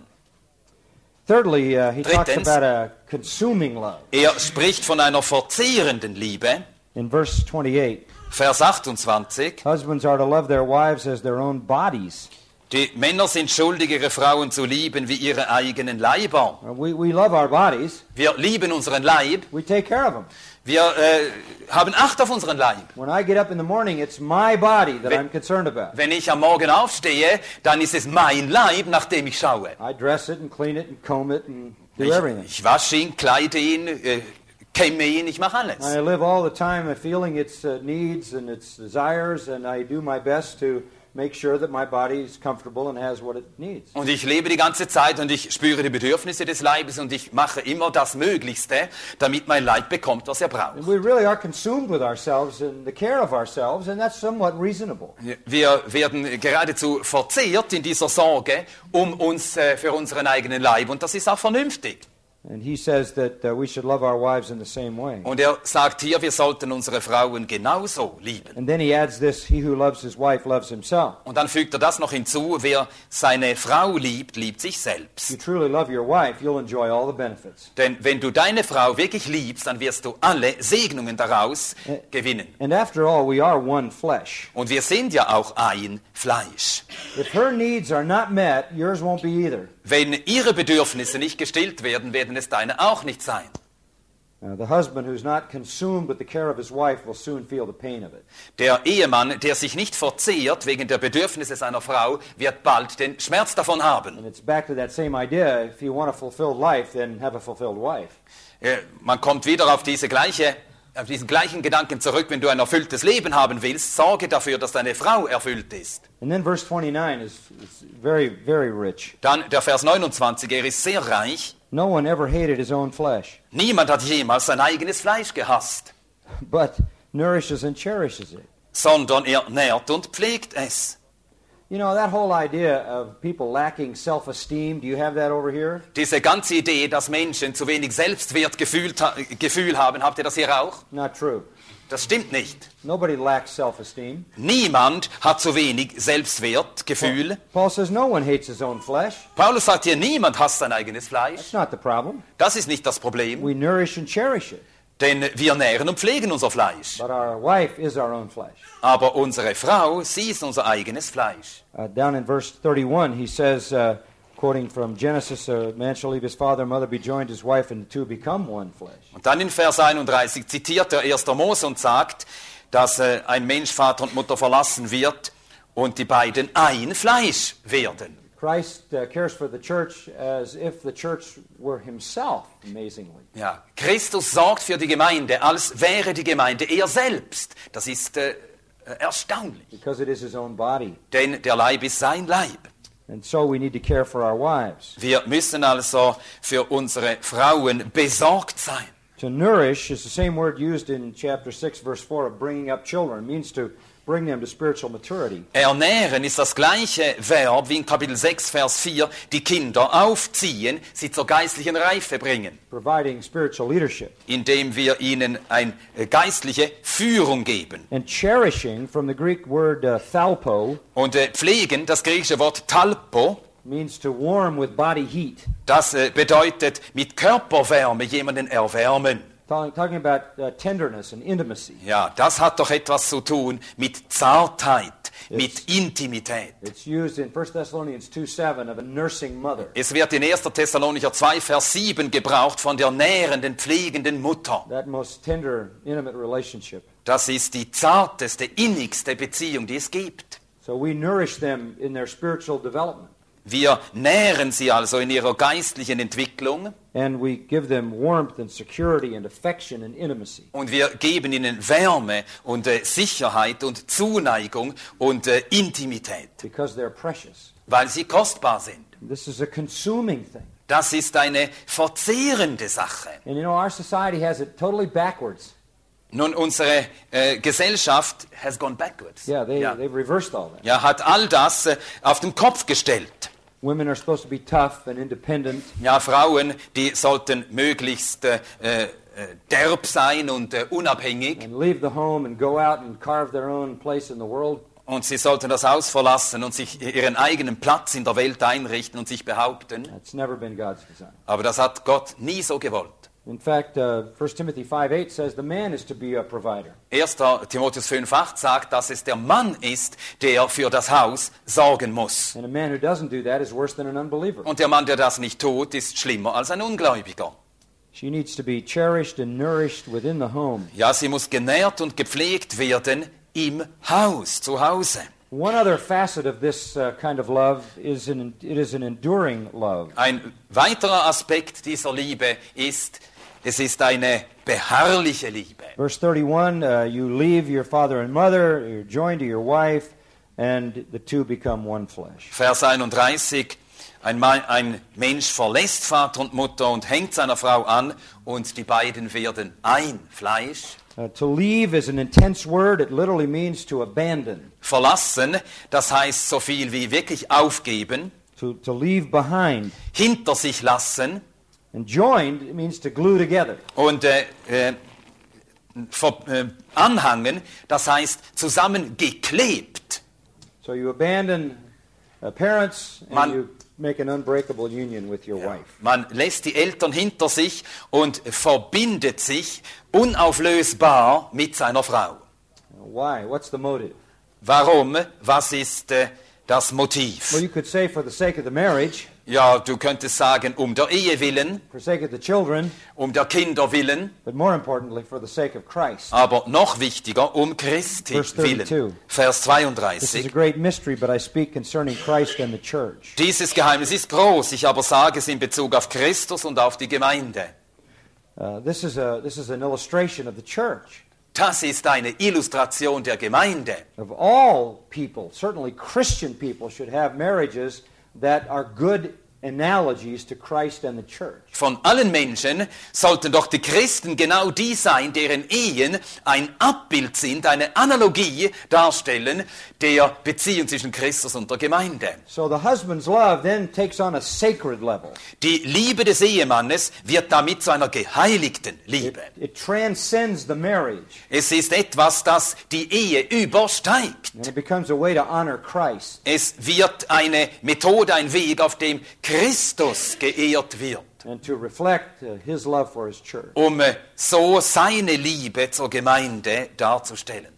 Speaker 1: Thirdly, he talks
Speaker 2: Drittens.
Speaker 1: about a consuming love.
Speaker 2: Er spricht von einer verzehrenden Liebe.
Speaker 1: In verse 28,
Speaker 2: Vers 28.
Speaker 1: husbands are to love their wives as their own bodies.
Speaker 2: Die Männer sind schuldig, ihre Frauen zu lieben wie ihre eigenen Leiber.
Speaker 1: We love our bodies.
Speaker 2: Wir lieben unseren Leib.
Speaker 1: We take care of them.
Speaker 2: Wir haben Acht auf unseren Leib.
Speaker 1: When I get up in the morning, it's my body that I'm concerned about.
Speaker 2: Wenn ich am Morgen aufstehe, dann ist es mein Leib, nach dem ich schaue.
Speaker 1: I dress it and clean it and comb it and do everything.
Speaker 2: Ich wasche ihn, kleide ihn, kämme ihn, ich mache alles.
Speaker 1: I live all the time feeling its needs and its desires, and I do my best to make sure that my body is comfortable and has what it needs.
Speaker 2: Und ich lebe die ganze Zeit und ich spüre die Bedürfnisse des Leibes und ich mache immer das Möglichste, damit mein Leib bekommt, was er braucht.
Speaker 1: And we really are consumed with ourselves and the care of ourselves, and that's somewhat reasonable.
Speaker 2: Wir werden geradezu verzehrt in dieser Sorge um uns für unseren eigenen Leib und das ist auch vernünftig.
Speaker 1: And he says that we should love our wives in the same way.
Speaker 2: Und er sagt hier, wir sollten unsere Frauen genauso lieben.
Speaker 1: And then he adds this, he who loves his wife loves himself.
Speaker 2: Und dann fügt er das noch hinzu, wer seine Frau liebt, liebt sich selbst.
Speaker 1: If you truly love your wife, you'll enjoy all the benefits.
Speaker 2: Denn wenn du deine Frau wirklich liebst, dann wirst du alle Segnungen daraus gewinnen.
Speaker 1: And after all, we are one flesh.
Speaker 2: Und wir sind ja auch ein Fleisch.
Speaker 1: If her needs are not met, yours won't be either.
Speaker 2: Wenn ihre Bedürfnisse nicht gestillt werden, werden es deine auch nicht sein.
Speaker 1: The husband who's not consumed with the care of his wife will soon feel the pain of it.
Speaker 2: Der Ehemann, der sich nicht verzehrt wegen der Bedürfnisse seiner Frau, wird bald den Schmerz davon haben.
Speaker 1: And it's back to that same idea. If you want a fulfilled life, then have a fulfilled wife.
Speaker 2: Man kommt wieder auf diesen gleichen Gedanken zurück, wenn du ein erfülltes Leben haben willst, sorge dafür, dass deine Frau erfüllt ist.
Speaker 1: And then verse 29 is very, very rich.
Speaker 2: Dann der Vers 29, er ist sehr reich.
Speaker 1: No one ever hated his own flesh,
Speaker 2: Niemand hat jemals sein eigenes Fleisch gehasst,
Speaker 1: but nourishes and cherishes it.
Speaker 2: sondern er nährt und pflegt es.
Speaker 1: You know, that whole idea of people lacking self-esteem, do you have that over here?
Speaker 2: Diese ganze Idee, dass Menschen zu wenig Selbstwertgefühl haben, habt ihr das hier auch?
Speaker 1: Not true.
Speaker 2: Das stimmt nicht.
Speaker 1: Nobody lacks self-esteem.
Speaker 2: Niemand hat zu wenig Selbstwertgefühl.
Speaker 1: Paul says no one hates his own flesh.
Speaker 2: Paulus sagt hier, niemand hasst sein eigenes Fleisch.
Speaker 1: That's not the problem.
Speaker 2: Das ist nicht das Problem,
Speaker 1: We nourish and cherish it.
Speaker 2: denn wir nähren und pflegen unser Fleisch.
Speaker 1: But our wife is our own flesh.
Speaker 2: Aber unsere Frau, sie ist unser eigenes Fleisch.
Speaker 1: Down in verse 31, he says, quoting from Genesis, a man shall leave his father and mother, be joined to his wife, and the two become one flesh.
Speaker 2: Und dann in Vers 31 zitiert er 1. Mose und sagt, dass ein Mensch Vater und Mutter verlassen wird und die beiden ein Fleisch werden.
Speaker 1: Christ cares for the church as if the church were himself, amazingly.
Speaker 2: Ja, Christus sorgt für die Gemeinde, als wäre die Gemeinde er selbst. Das ist erstaunlich,
Speaker 1: Because it is his own body.
Speaker 2: denn der Leib ist sein Leib.
Speaker 1: And so we need to care for our wives.
Speaker 2: Wir müssen also für unsere Frauen besorgt sein.
Speaker 1: To nourish is the same word used in chapter 6, verse 4 of bringing up children. It means to bring them to spiritual maturity.
Speaker 2: Ernähren ist das gleiche Verb wie in Kapitel 6, Vers 4, die Kinder aufziehen, sie zur geistlichen Reife bringen,
Speaker 1: Providing spiritual leadership.
Speaker 2: indem wir ihnen eine geistliche Führung geben.
Speaker 1: And cherishing, from the Greek word thalpo,
Speaker 2: Und pflegen, das griechische Wort talpo,
Speaker 1: means to warm with body heat.
Speaker 2: das bedeutet mit Körperwärme jemanden erwärmen.
Speaker 1: Talking about tenderness and intimacy.
Speaker 2: Ja, das hat doch etwas zu tun mit Zartheit, mit Intimität.
Speaker 1: It's used in 1 Thessalonians 2:7 of a nursing mother.
Speaker 2: Es wird in 1. Thessalonicher 2, Vers 7 gebraucht von der nährenden, pflegenden Mutter.
Speaker 1: That most tender, intimate relationship.
Speaker 2: Das ist die zarteste, innigste Beziehung, die es gibt.
Speaker 1: So we nourish them in their spiritual development.
Speaker 2: Wir nähren sie also in ihrer geistlichen Entwicklung
Speaker 1: and we give them warmth and security and affection and intimacy.
Speaker 2: und wir geben ihnen Wärme und Sicherheit und Zuneigung und Intimität,
Speaker 1: Because they're precious.
Speaker 2: weil sie kostbar sind.
Speaker 1: This is a consuming thing.
Speaker 2: Das ist eine verzehrende Sache.
Speaker 1: And you know, our society has it totally backwards.
Speaker 2: Nun, unsere Gesellschaft has gone backwards.
Speaker 1: They've reversed all that.
Speaker 2: Ja, hat all das auf den Kopf gestellt.
Speaker 1: Women are supposed to be tough and independent.
Speaker 2: Ja, Frauen, die sollten möglichst derb sein und unabhängig.
Speaker 1: And leave the home and go out and carve their own place in the world.
Speaker 2: Und sie sollten das Haus verlassen und sich ihren eigenen Platz in der Welt einrichten und sich behaupten.
Speaker 1: That's never been God's design.
Speaker 2: Aber das hat Gott nie so gewollt.
Speaker 1: In fact, 1 Timothy 5:8 says the man is to be a provider.
Speaker 2: 1. Timotheus 5,8 sagt, dass es der Mann ist, der für das Haus sorgen muss.
Speaker 1: And a man who doesn't do that is worse than an unbeliever.
Speaker 2: Und der Mann, der das nicht tut, ist schlimmer als ein Ungläubiger.
Speaker 1: She needs to be cherished and nourished within the home.
Speaker 2: Ja, sie muss genährt und gepflegt werden im Haus, zu Hause.
Speaker 1: One other facet of this kind of love is it is an enduring love.
Speaker 2: Ein weiterer Aspekt dieser Liebe ist, es ist eine beharrliche Liebe.
Speaker 1: Verse 31, you leave your father and mother, you're joined to your wife, and the two become one flesh.
Speaker 2: Vers 31, ein Mensch verlässt Vater und Mutter und hängt seiner Frau an und die beiden werden ein Fleisch.
Speaker 1: To leave is an intense word. It literally means to abandon.
Speaker 2: Verlassen, das heißt so viel wie wirklich aufgeben.
Speaker 1: To leave behind.
Speaker 2: Hinter sich lassen.
Speaker 1: And joined, it means to glue together.
Speaker 2: Und anhangen, das heißt zusammengeklebt.
Speaker 1: So you abandon parents and you make an unbreakable union with your wife.
Speaker 2: Man lässt die Eltern hinter sich und verbindet sich unauflösbar mit seiner Frau.
Speaker 1: Why? What's the motive?
Speaker 2: Warum? Was ist das Motiv?
Speaker 1: Well, you could say for the sake of the marriage.
Speaker 2: Ja, du könntest sagen, um der Ehe willen,
Speaker 1: for the sake of the children,
Speaker 2: um der Kinder willen,
Speaker 1: but more importantly for the sake of Christ.
Speaker 2: Aber noch wichtiger, um Christi willen. Vers
Speaker 1: This is a
Speaker 2: 32.
Speaker 1: great mystery, but I speak concerning Christ and the church.
Speaker 2: Dieses Geheimnis ist groß, ich aber sage es in Bezug auf Christus und auf die Gemeinde.
Speaker 1: This is an illustration of the church.
Speaker 2: Das ist eine Illustration der Gemeinde.
Speaker 1: Of all people, certainly Christian people should have marriages that are good analogies to Christ and the church.
Speaker 2: Von allen Menschen sollten doch die Christen genau die sein, deren Ehen ein Abbild sind, eine Analogie darstellen der Beziehung zwischen Christus und der Gemeinde.
Speaker 1: So the husband's love then takes on a sacred level.
Speaker 2: Die Liebe des Ehemannes wird damit zu einer geheiligten Liebe.
Speaker 1: It transcends the marriage.
Speaker 2: Es ist etwas, das die Ehe übersteigt.
Speaker 1: And it becomes a way to honor Christ.
Speaker 2: Es wird eine Methode, ein Weg, auf dem Christus geehrt wird,
Speaker 1: And to reflect his love for his church.
Speaker 2: um so seine Liebe zur Gemeinde darzustellen.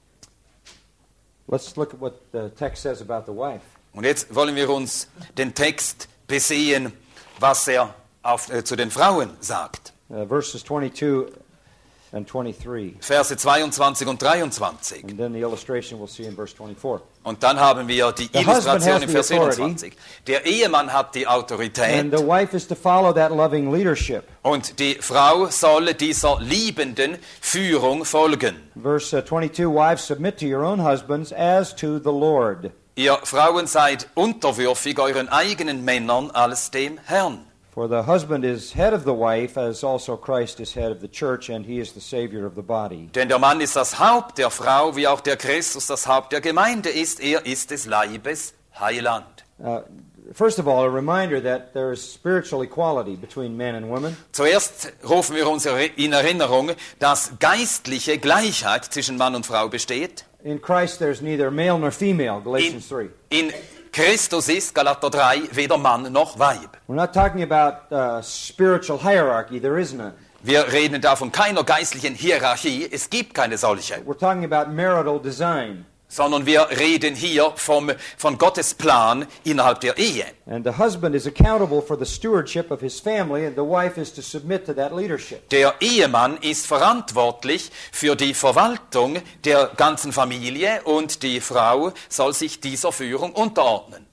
Speaker 1: Let's look at what the text says about the wife.
Speaker 2: Und jetzt wollen wir uns den Text besehen, was er zu den Frauen sagt.
Speaker 1: Verses 22 and 23.
Speaker 2: Verse 22 und 23.
Speaker 1: And then the illustration we'll see in verse 24.
Speaker 2: Und dann haben wir die
Speaker 1: The husband
Speaker 2: Illustration
Speaker 1: has
Speaker 2: im
Speaker 1: the
Speaker 2: Vers
Speaker 1: authority.
Speaker 2: 27. Der Ehemann hat die Autorität
Speaker 1: And the wife is to follow that loving leadership.
Speaker 2: und die Frau soll dieser liebenden Führung folgen.
Speaker 1: Verse 22, wives, submit to your own husbands as to the Lord.
Speaker 2: Ihr Frauen seid unterwürfig euren eigenen Männern als dem Herrn.
Speaker 1: For the husband is head of the wife, as also Christ is head of the church, and he is the Savior of the body.
Speaker 2: Denn der Mann ist das Haupt der Frau, wie auch der Christus das Haupt der Gemeinde ist. Er ist des Leibes Heiland.
Speaker 1: First of all, a reminder that there is spiritual equality between men and women.
Speaker 2: Zuerst rufen wir uns in Erinnerung, dass geistliche Gleichheit zwischen Mann und Frau besteht.
Speaker 1: In Christ there's neither male nor female, Galatians 3.
Speaker 2: In Christus ist, Galater 3, weder Mann noch Weib.
Speaker 1: We're not talking about spiritual hierarchy, there is none.
Speaker 2: Wir reden da von keiner geistlichen Hierarchie, es gibt keine solche.
Speaker 1: We're talking about marital design.
Speaker 2: Sondern wir reden hier von Gottes Plan innerhalb der Ehe.
Speaker 1: And the husband is accountable for the stewardship of his family, and the wife is to submit to that leadership.
Speaker 2: Der Ehemann ist verantwortlich für die Verwaltung der ganzen Familie und die Frau soll sich dieser Führung unterordnen.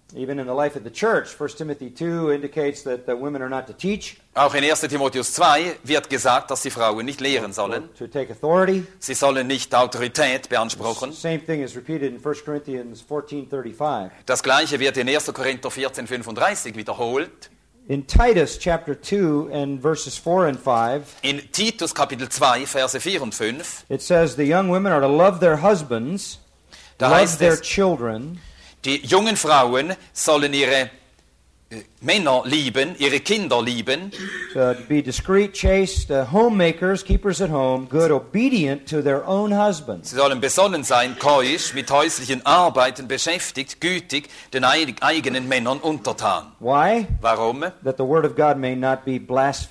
Speaker 1: Even in the life of the church, 1 Timothy 2 indicates that women are not to teach,
Speaker 2: Auch in 1. Timotheus 2 wird gesagt, dass die Frauen nicht lehren sollen.
Speaker 1: to take authority.
Speaker 2: Sie sollen nicht Autorität beanspruchen.
Speaker 1: Same thing is repeated in 1 Corinthians 14:35.
Speaker 2: Das Gleiche wird in 1. Korinther 14,35 wiederholt.
Speaker 1: In Titus chapter 2 and verses 4 and 5,
Speaker 2: In Titus Kapitel 2, Verse 4 und 5,
Speaker 1: it says the young women are to love their husbands,
Speaker 2: da
Speaker 1: love
Speaker 2: heißt
Speaker 1: their
Speaker 2: es,
Speaker 1: children,
Speaker 2: die jungen Frauen sollen ihre Männer lieben, ihre Kinder lieben,
Speaker 1: to be discreet, chaste, homemakers, keepers at home, good, obedient to their own husbands.
Speaker 2: sie sollen besonnen sein, keusch, mit häuslichen Arbeiten beschäftigt, gütig, den eigenen Männern untertan.
Speaker 1: Why?
Speaker 2: Warum?
Speaker 1: That the word of God may not be blasphemed,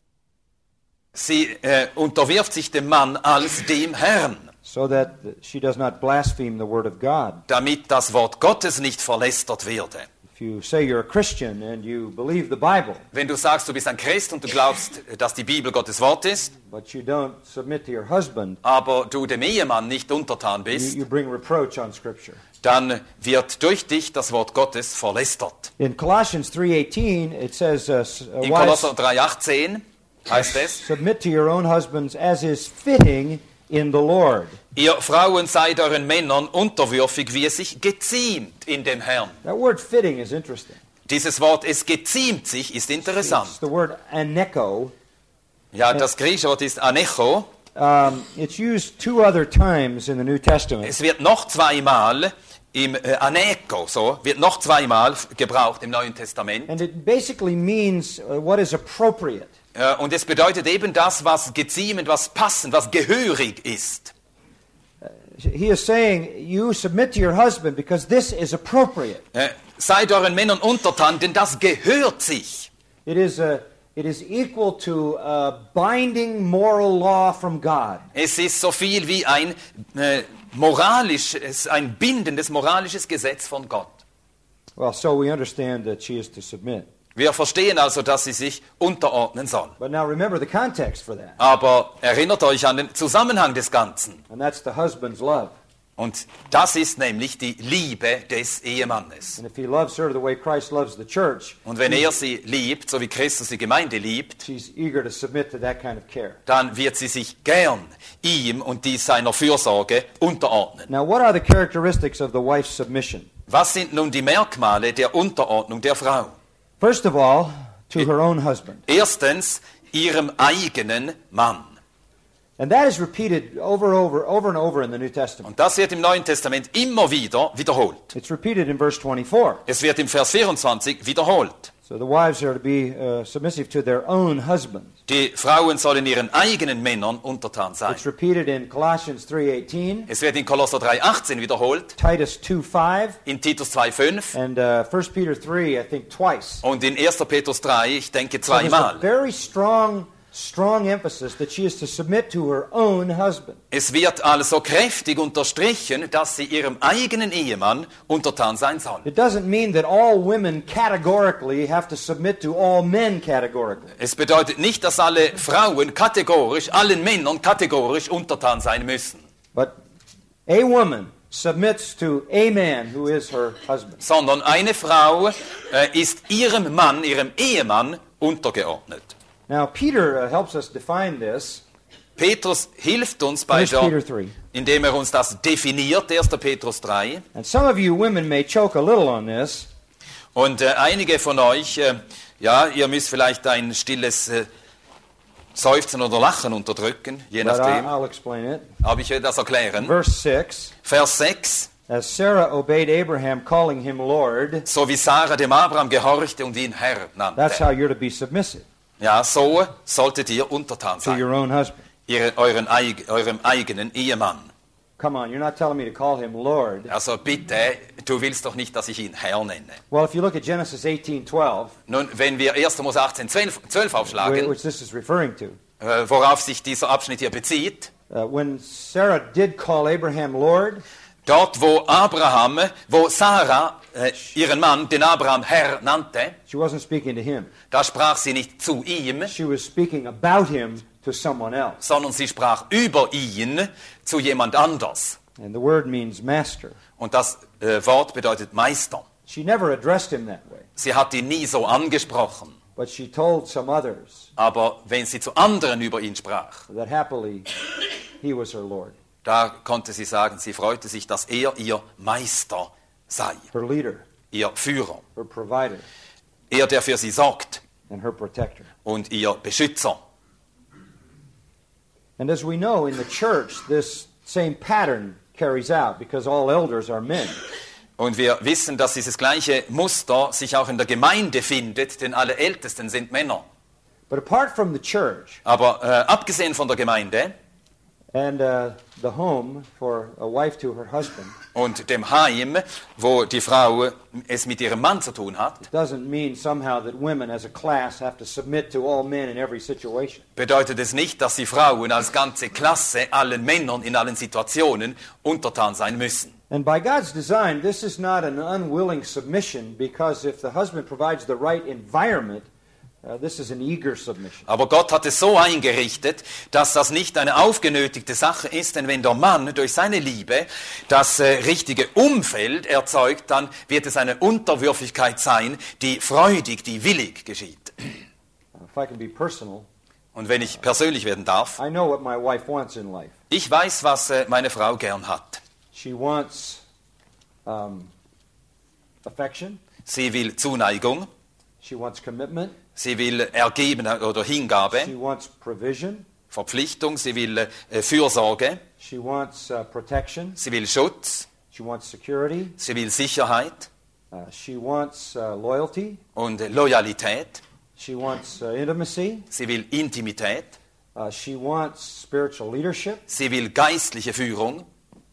Speaker 2: Sie unterwirft sich dem Mann als dem Herrn,
Speaker 1: so that she does not blaspheme the word of God.
Speaker 2: damit das Wort Gottes nicht verlästert werde.
Speaker 1: If you say you're a Christian and you believe the Bible,
Speaker 2: Wenn du sagst, du bist ein Christ und du glaubst, dass die Bibel Gottes Wort ist,
Speaker 1: but you don't submit to your husband,
Speaker 2: aber du dem Ehemann nicht untertan bist,
Speaker 1: you bring reproach on Scripture.
Speaker 2: dann wird durch dich das Wort Gottes verlästert.
Speaker 1: In Colossians 3:18, it says,
Speaker 2: In
Speaker 1: wives,
Speaker 2: Kolosser 3,18 heißt es,
Speaker 1: submit to your own husbands as is fitting in the Lord.
Speaker 2: ihr Frauen seid euren Männern unterwürfig, wie es sich geziemt in dem Herrn.
Speaker 1: That word fitting is interesting.
Speaker 2: Dieses Wort, es geziemt sich, ist interessant.
Speaker 1: It's the word aneko.
Speaker 2: Ja, das griechische Wort ist anecho.
Speaker 1: It's used two other times in the New Testament.
Speaker 2: Es wird noch zweimal im aneko, so, wird noch zweimal gebraucht im Neuen Testament.
Speaker 1: And it basically means what is appropriate.
Speaker 2: Und es bedeutet eben das, was geziemend, was passend, was gehörig ist.
Speaker 1: He is saying, you submit to your husband because this is appropriate.
Speaker 2: Seid euren Männern untertan, denn das gehört sich.
Speaker 1: It is equal to a binding moral law from God.
Speaker 2: Es ist so viel wie ein bindendes moralisches Gesetz von Gott.
Speaker 1: Well, so we understand that she is to submit.
Speaker 2: Wir verstehen also, dass sie sich unterordnen soll.
Speaker 1: But now remember the context for that.
Speaker 2: Aber erinnert euch an den Zusammenhang des Ganzen.
Speaker 1: And that's the husband's love.
Speaker 2: Und das ist nämlich die Liebe des Ehemannes.
Speaker 1: And if he loves her the way Christ loves the church,
Speaker 2: Und wenn er sie liebt, so wie Christus die Gemeinde liebt,
Speaker 1: she's eager to submit to that kind of care.
Speaker 2: dann wird sie sich gern ihm und seiner Fürsorge unterordnen.
Speaker 1: Now, what are the characteristics of the wife's submission?
Speaker 2: Was sind nun die Merkmale der Unterordnung der Frau?
Speaker 1: First of all, to her own husband.
Speaker 2: Erstens, ihrem eigenen Mann.
Speaker 1: And that is repeated over and over in the New Testament.
Speaker 2: Und das wird im Neuen Testament immer wieder wiederholt.
Speaker 1: It's repeated in verse 24.
Speaker 2: Es wird im Vers 24 wiederholt.
Speaker 1: So the wives are to be submissive to their own husbands.
Speaker 2: Die Frauen sollen ihren eigenen Männern untertan sein.
Speaker 1: It's repeated in Colossians 3:18,
Speaker 2: Es wird in Kolosser 3,18 wiederholt,
Speaker 1: Titus 2:5,
Speaker 2: in Titus 2,5
Speaker 1: and 1 Peter 3, I think twice.
Speaker 2: und in 1. Petrus 3, ich denke
Speaker 1: So there's a
Speaker 2: zweimal.
Speaker 1: very strong emphasis that she is to submit to her own husband.
Speaker 2: Es wird also kräftig unterstrichen, dass sie ihrem eigenen Ehemann untertan sein soll.
Speaker 1: It doesn't mean that all women categorically have to submit to all men categorically.
Speaker 2: Es bedeutet nicht, dass alle Frauen kategorisch, allen Männern kategorisch untertan sein müssen,
Speaker 1: But a woman submits to a man who is her husband.
Speaker 2: sondern eine Frau ist ihrem Mann, ihrem Ehemann untergeordnet.
Speaker 1: Now, Peter helps us define this.
Speaker 2: Petrus hilft uns bei
Speaker 1: 1 Peter
Speaker 2: der,
Speaker 1: 3.
Speaker 2: indem er uns das definiert, 1. Petrus 3.
Speaker 1: And some of you women may choke a little on this.
Speaker 2: Und einige von euch, ihr müsst vielleicht ein stilles Seufzen oder Lachen unterdrücken, je
Speaker 1: But
Speaker 2: nachdem.
Speaker 1: I'll explain it.
Speaker 2: Aber ich will das erklären.
Speaker 1: Verse 6,
Speaker 2: Vers 6.
Speaker 1: as Sarah obeyed Abraham, calling him Lord,
Speaker 2: So wie Sarah dem Abraham gehorchte und ihn Herr
Speaker 1: that's how
Speaker 2: nannte.
Speaker 1: you're to be submissive
Speaker 2: Ja, so solltet ihr untertan
Speaker 1: to
Speaker 2: sein.
Speaker 1: your own husband.
Speaker 2: Eurem eigenen Ehemann.
Speaker 1: Come on, you're not telling me to call him Lord.
Speaker 2: Also bitte, du willst doch nicht, dass ich ihn Herr nenne.
Speaker 1: Well, if you look at Genesis 18:12,
Speaker 2: Nun, wenn wir 1. Mose 18, 12 aufschlagen,
Speaker 1: which this is referring to,
Speaker 2: worauf sich dieser Abschnitt hier bezieht,
Speaker 1: when Sarah did call Abraham Lord,
Speaker 2: dort wo Sarah ihren Mann, den Abraham, Herr nannte,
Speaker 1: she wasn't speaking to him.
Speaker 2: da sprach sie nicht zu ihm,
Speaker 1: She was speaking about him to someone else.
Speaker 2: sondern sie sprach über ihn zu jemand anders.
Speaker 1: And the word means master.
Speaker 2: Und das Wort bedeutet Meister.
Speaker 1: She never addressed him that way,
Speaker 2: Sie hat ihn nie so angesprochen.
Speaker 1: but she told some others
Speaker 2: Aber wenn sie zu anderen über ihn sprach,
Speaker 1: that happily he was her Lord,
Speaker 2: da konnte sie sagen, sie freute sich, dass er ihr Meister sei,
Speaker 1: her leader,
Speaker 2: ihr Führer,
Speaker 1: her provider,
Speaker 2: er, der für sie sorgt
Speaker 1: and her protector.
Speaker 2: und ihr Beschützer.
Speaker 1: And as we know, in the church, this same pattern carries out because all elders are men.
Speaker 2: Und wir wissen, dass dieses gleiche Muster sich auch in der Gemeinde findet, denn alle Ältesten sind Männer.
Speaker 1: But apart from the church
Speaker 2: Aber abgesehen von der Gemeinde
Speaker 1: and the home for a wife to her husband,
Speaker 2: und dem Heim, wo die Frau es mit ihrem Mann zu tun hat,
Speaker 1: it doesn't mean somehow that women as a class have to submit to all men in every situation.
Speaker 2: bedeutet es nicht, dass die Frauen als ganze Klasse allen Männern in allen Situationen untertan sein müssen.
Speaker 1: And by God's design, this is not an unwilling submission, because if the husband provides the right environment, this is an eager submission.
Speaker 2: Aber Gott hat es so eingerichtet, dass das nicht eine aufgenötigte Sache ist, denn wenn der Mann durch seine Liebe das richtige Umfeld erzeugt, dann wird es eine Unterwürfigkeit sein, die freudig, die willig geschieht.
Speaker 1: If I can be personal,
Speaker 2: Und wenn ich persönlich werden darf,
Speaker 1: I know what my wife wants in life.
Speaker 2: ich weiß, was meine Frau gern hat.
Speaker 1: She wants affection.
Speaker 2: Sie will Zuneigung,
Speaker 1: She wants commitment.
Speaker 2: sie will Ergeben oder
Speaker 1: She
Speaker 2: Hingabe,
Speaker 1: wants provision.
Speaker 2: Verpflichtung, sie will Fürsorge,
Speaker 1: She wants protection.
Speaker 2: sie will Schutz,
Speaker 1: She wants security.
Speaker 2: sie will Sicherheit
Speaker 1: She wants loyalty.
Speaker 2: und Loyalität,
Speaker 1: She wants intimacy.
Speaker 2: sie will Intimität,
Speaker 1: She wants spiritual leadership.
Speaker 2: sie will geistliche Führung.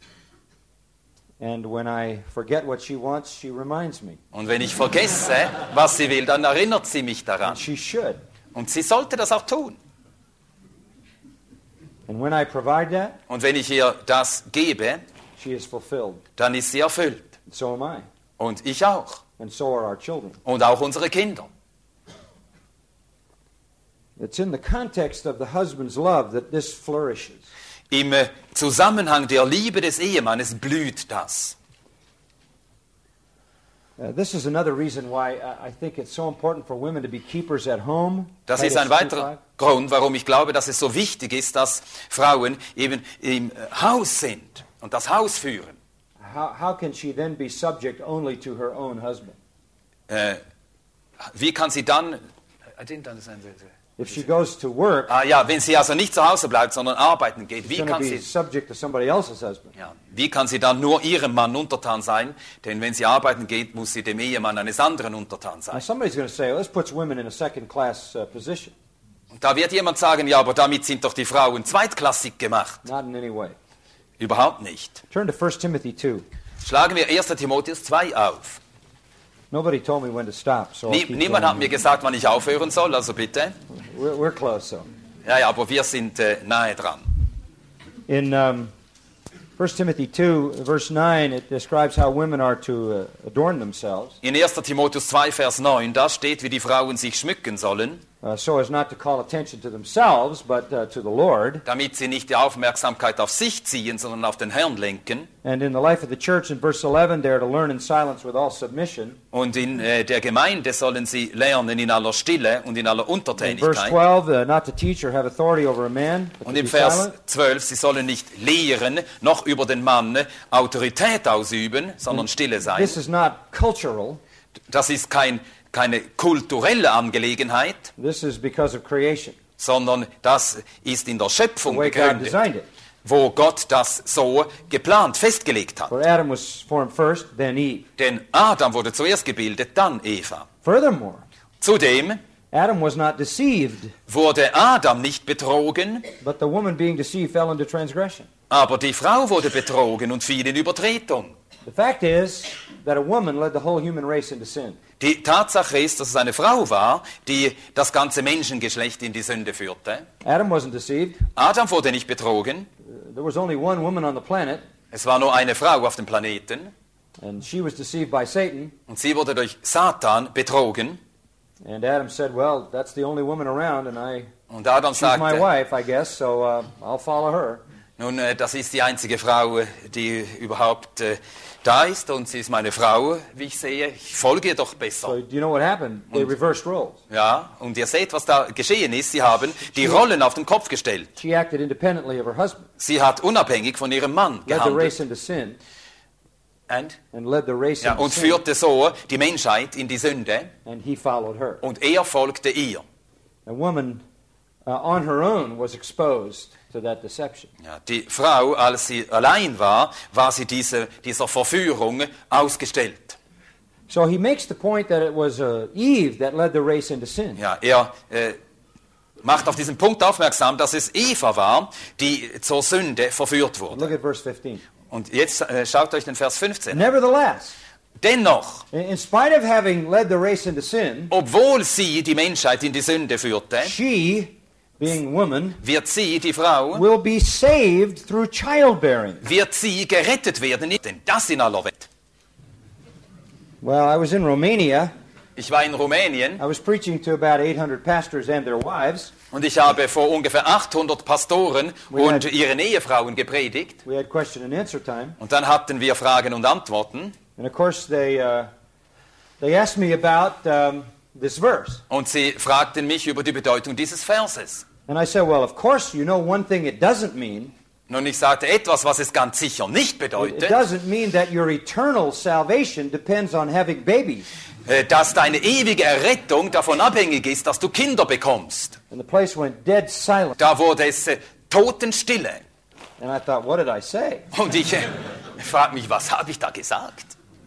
Speaker 1: And when I forget what she wants, she reminds me.
Speaker 2: Und wenn ich vergesse, was sie will, dann erinnert sie mich daran.
Speaker 1: And she should.
Speaker 2: Und sie sollte das auch tun.
Speaker 1: And when I provide that,
Speaker 2: Und wenn ich ihr das gebe,
Speaker 1: she is fulfilled.
Speaker 2: dann ist sie erfüllt.
Speaker 1: And so am I.
Speaker 2: Und ich auch.
Speaker 1: And so are our children.
Speaker 2: Und auch unsere Kinder.
Speaker 1: It's in the context of the husband's love that this flourishes.
Speaker 2: Im Zusammenhang der Liebe des Ehemannes blüht das.
Speaker 1: This is another reason why I think it's so important for women to be keepers at home.
Speaker 2: Das ist ein weiterer Grund, warum ich glaube, dass es so wichtig ist, dass Frauen eben im Haus sind und das Haus führen.
Speaker 1: How can she then be subject only to her own husband?
Speaker 2: Wie kann sie dann...
Speaker 1: If she goes to work,
Speaker 2: ja, wenn sie also nicht zu Hause bleibt, sondern arbeiten geht,
Speaker 1: she's going to be subject to somebody else's husband.
Speaker 2: wie kann sie dann nur ihrem Mann untertan sein? Denn wenn sie arbeiten geht, muss sie dem Ehemann eines anderen untertan
Speaker 1: Now
Speaker 2: sein.
Speaker 1: somebody's going to say, well, this puts women in a second-class position.
Speaker 2: Und da wird jemand sagen, ja, aber damit sind doch die Frauen zweitklassig gemacht.
Speaker 1: Not in any way.
Speaker 2: Überhaupt nicht.
Speaker 1: Turn to 1 Timothy 2.
Speaker 2: Schlagen wir 1. Timotheus 2 auf.
Speaker 1: Nobody told me when to stop, so I'll keep
Speaker 2: Niemand hat
Speaker 1: going.
Speaker 2: mir gesagt, wann ich aufhören soll, also bitte.
Speaker 1: We're close, so.
Speaker 2: Ja, aber wir sind nahe dran.
Speaker 1: In 1 Timothy 2, verse 9, it describes how women are to adorn themselves,
Speaker 2: In 1. Timotheus 2, Vers 9, da steht, wie die Frauen sich schmücken sollen,
Speaker 1: so as not to call attention to themselves, but to the Lord.
Speaker 2: damit sie nicht die Aufmerksamkeit auf sich ziehen, sondern auf den Herrn lenken.
Speaker 1: And in the life of the church, in verse 11, they are to learn in silence with all submission.
Speaker 2: Und in der Gemeinde sollen sie lernen in aller Stille und in aller
Speaker 1: In verse
Speaker 2: Untertänigkeit.
Speaker 1: 12, not to teach or have authority over a man, but
Speaker 2: Und
Speaker 1: to
Speaker 2: im
Speaker 1: be
Speaker 2: Vers
Speaker 1: silent.
Speaker 2: 12, sie sollen nicht lehren, noch über den Mann Autorität ausüben, sondern stille sein.
Speaker 1: This is not cultural.
Speaker 2: Das ist keine kulturelle Angelegenheit,
Speaker 1: This is because of creation,
Speaker 2: sondern das ist in der
Speaker 1: the
Speaker 2: Schöpfung
Speaker 1: way God
Speaker 2: begründet,
Speaker 1: designed it.
Speaker 2: wo Gott das so geplant, festgelegt hat.
Speaker 1: For Adam was formed first, then Eve.
Speaker 2: Denn Adam wurde zuerst gebildet, dann Eva.
Speaker 1: Furthermore,
Speaker 2: Zudem
Speaker 1: Adam was not deceived,
Speaker 2: wurde Adam nicht betrogen,
Speaker 1: but the woman being deceived fell into transgression.
Speaker 2: aber die Frau wurde betrogen und fiel in Übertretung.
Speaker 1: The fact is that a woman led the whole human race into sin.
Speaker 2: Die Tatsache ist, dass es eine Frau war, die das ganze Menschengeschlecht in die Sünde führte.
Speaker 1: Adam wasn't deceived.
Speaker 2: Adam wurde nicht betrogen.
Speaker 1: There was only one woman on the planet,
Speaker 2: Es war nur eine Frau auf dem Planeten
Speaker 1: and she was deceived by Satan.
Speaker 2: und sie wurde durch Satan betrogen.
Speaker 1: And Adam said, well, that's the only woman around, and
Speaker 2: Und Adam
Speaker 1: she's my
Speaker 2: sagte,
Speaker 1: wife, I guess, so I'll follow her.
Speaker 2: Nun, das ist die einzige Frau, die überhaupt da ist, und sie ist meine Frau, wie ich sehe. Ich folge ihr doch besser.
Speaker 1: So do you know what happened? They reversed roles.
Speaker 2: Ja, und ihr seht, was da geschehen ist. Sie haben die Rollen auf den Kopf gestellt.
Speaker 1: She acted independently of her husband,
Speaker 2: Sie hat unabhängig von ihrem Mann
Speaker 1: led the race
Speaker 2: gehandelt
Speaker 1: into sin,
Speaker 2: and
Speaker 1: led the race into
Speaker 2: und
Speaker 1: sin,
Speaker 2: führte so die Menschheit in die Sünde,
Speaker 1: and he followed her.
Speaker 2: und er folgte ihr.
Speaker 1: A woman on her own was exposed to that deception.
Speaker 2: Ja, die Frau, als sie allein war, war sie dieser Verführung ausgestellt.
Speaker 1: So he makes the point that it was Eve that led the race into sin.
Speaker 2: Ja, er macht auf diesen Punkt aufmerksam, dass es Eva war, die zur Sünde verführt wurde.
Speaker 1: Look at verse 15.
Speaker 2: Und jetzt schaut euch den Vers 15 an.
Speaker 1: Nevertheless,
Speaker 2: Dennoch,
Speaker 1: in spite of having led the race into sin,
Speaker 2: obwohl sie die Menschheit in die Sünde führte,
Speaker 1: she, being woman,
Speaker 2: wird sie, die Frau,
Speaker 1: will be saved through childbearing.
Speaker 2: wird sie gerettet werden, denn das in aller Welt.
Speaker 1: Well, I was in Romania.
Speaker 2: Ich war in Rumänien
Speaker 1: I was preaching to about 800 pastors and their wives.
Speaker 2: und ich habe vor ungefähr 800 Pastoren und ihren Ehefrauen gepredigt.
Speaker 1: We had question and answer time.
Speaker 2: Und dann hatten wir Fragen und Antworten.
Speaker 1: And of course, they asked me about this verse.
Speaker 2: Und sie fragten mich über die Bedeutung dieses Verses.
Speaker 1: And I said, well, of course, you know one thing it doesn't mean.
Speaker 2: Nun, ich sagte etwas, was es ganz sicher nicht
Speaker 1: It
Speaker 2: bedeutet,
Speaker 1: doesn't mean that your eternal salvation depends on having babies.
Speaker 2: dass deine ewige Errettung davon abhängig ist, dass du Kinder bekommst.
Speaker 1: And the place went dead silent.
Speaker 2: Da wurde es totenstille.
Speaker 1: And I thought, what did I say?
Speaker 2: Und ich frage mich, was habe ich da gesagt?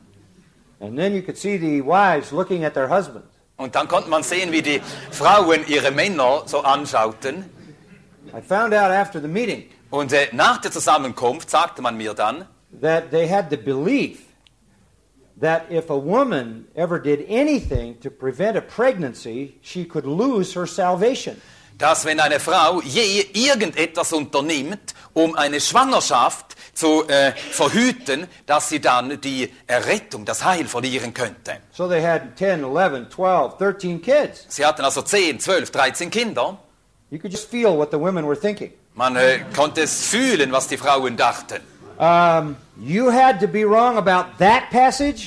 Speaker 1: And then you could see the wives looking at their husbands.
Speaker 2: Und dann konnte man sehen, wie die Frauen ihre Männer so anschauten.
Speaker 1: I found out after the meeting
Speaker 2: Und nach der Zusammenkunft sagte man mir dann,
Speaker 1: that they had the belief that if a woman ever did anything to prevent a pregnancy, she could lose her salvation.
Speaker 2: dass wenn eine Frau je irgendetwas unternimmt, um eine Schwangerschaft zu verhüten, dass sie dann die Errettung, das Heil verlieren könnte.
Speaker 1: So they had 10, 11, 12, 13 kids.
Speaker 2: Sie hatten also 10, 12, 13 Kinder.
Speaker 1: You could just feel what the women were thinking.
Speaker 2: Man konnte es fühlen, was die Frauen dachten.
Speaker 1: You had to be wrong about that passage?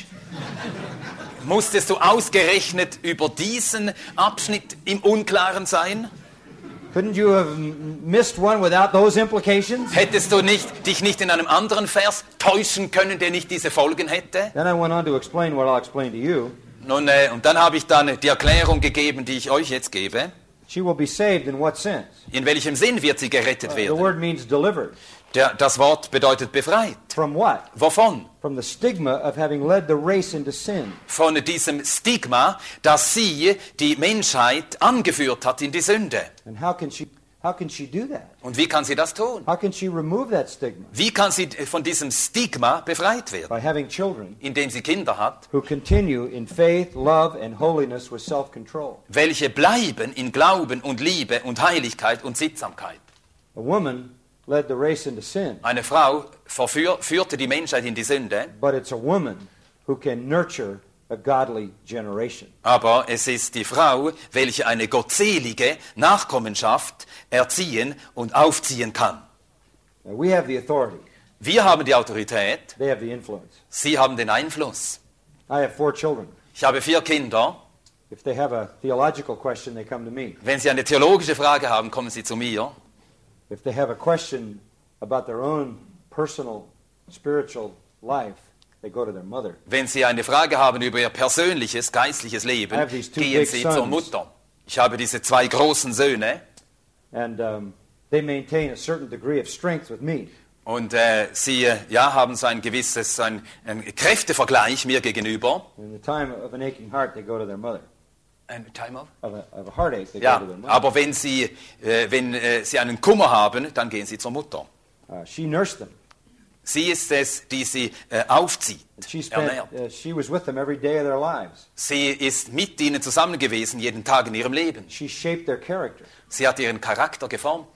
Speaker 2: Musstest du ausgerechnet über diesen Abschnitt im Unklaren sein?
Speaker 1: Couldn't you have missed one without those implications?
Speaker 2: Hättest du dich nicht in einem anderen Vers täuschen können, der nicht diese Folgen hätte?
Speaker 1: Then I went on to explain what I'll explain to you.
Speaker 2: Nun, und dann habe ich dann die Erklärung gegeben, die ich euch jetzt gebe.
Speaker 1: She will be saved in what sense?
Speaker 2: In welchem Sinn wird sie gerettet
Speaker 1: The
Speaker 2: werden?
Speaker 1: word means delivered.
Speaker 2: Das Wort bedeutet befreit.
Speaker 1: From what?
Speaker 2: Wovon?
Speaker 1: From the stigma of having led the race into sin.
Speaker 2: Von diesem Stigma, dass sie die Menschheit angeführt hat in die Sünde.
Speaker 1: And how can she do that?
Speaker 2: Und wie kann sie das tun?
Speaker 1: How can she remove that stigma?
Speaker 2: Wie kann sie von diesem Stigma befreit werden?
Speaker 1: By having children
Speaker 2: Indem sie Kinder hat,
Speaker 1: who continue in faith, love, and holiness with self-control.
Speaker 2: welche bleiben in Glauben und Liebe und Heiligkeit und Sittsamkeit.
Speaker 1: A woman led the race into sin,
Speaker 2: Eine Frau führte die Menschheit in die Sünde,
Speaker 1: but it's a woman who can nurture a godly generation.
Speaker 2: aber es ist die Frau, welche eine gottselige Nachkommenschaft erziehen und aufziehen kann.
Speaker 1: Now, we have the authority.
Speaker 2: Wir haben die Autorität,
Speaker 1: They have the influence.
Speaker 2: sie haben den Einfluss.
Speaker 1: I have 4 children.
Speaker 2: Ich habe 4 Kinder.
Speaker 1: If they have a theological question, they come to me.
Speaker 2: Wenn Sie eine theologische Frage haben, kommen Sie zu mir.
Speaker 1: If they have a question about their own personal spiritual life, they go to their mother.
Speaker 2: Wenn Sie eine Frage haben über Ihr persönliches, geistliches Leben,
Speaker 1: I have these 2
Speaker 2: gehen
Speaker 1: big
Speaker 2: Sie zur
Speaker 1: sons.
Speaker 2: Mutter. Ich habe diese 2 großen Söhne
Speaker 1: And they maintain a certain degree of strength with me.
Speaker 2: und sie haben so ein gewisses ein Kräftevergleich mir gegenüber.
Speaker 1: In the time of an aching heart, they go to their mother.
Speaker 2: Time of?
Speaker 1: Of a heartache, they
Speaker 2: Ja,
Speaker 1: go to their mother.
Speaker 2: aber wenn Sie einen Kummer haben, dann gehen Sie zur Mutter.
Speaker 1: She nursed them.
Speaker 2: Sie ist es, die sie aufzieht, ernährt.
Speaker 1: She was with them every day of their lives.
Speaker 2: Sie ist mit ihnen zusammen gewesen, jeden Tag in ihrem Leben.
Speaker 1: She shaped their character.
Speaker 2: Sie hat ihren Charakter geformt.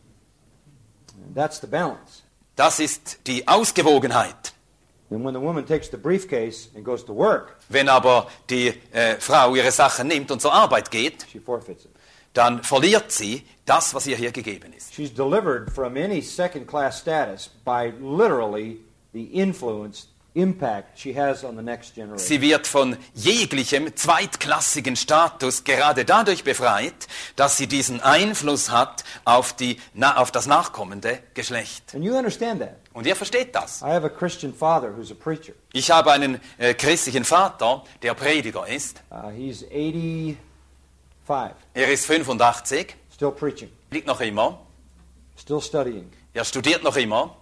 Speaker 1: And that's the balance.
Speaker 2: Das ist die Ausgewogenheit.
Speaker 1: And when the woman takes the briefcase and goes to work,
Speaker 2: Wenn aber die Frau ihre Sachen nimmt und zur Arbeit geht,
Speaker 1: she forfeits it.
Speaker 2: dann verliert sie das, was ihr hier gegeben ist.
Speaker 1: She's delivered from any second-class status by literally the influence, impact she has on the next generation.
Speaker 2: Sie wird von jeglichem zweitklassigen Status gerade dadurch befreit, dass sie diesen Einfluss hat auf das nachkommende Geschlecht.
Speaker 1: And you understand that.
Speaker 2: Und ihr versteht das.
Speaker 1: I have a Christian father who's a preacher.
Speaker 2: Ich habe einen christlichen Vater, der Prediger ist.
Speaker 1: He's 85,
Speaker 2: Er ist 85,
Speaker 1: still preaching,
Speaker 2: liegt noch immer.
Speaker 1: still studying.
Speaker 2: Er studiert noch immer.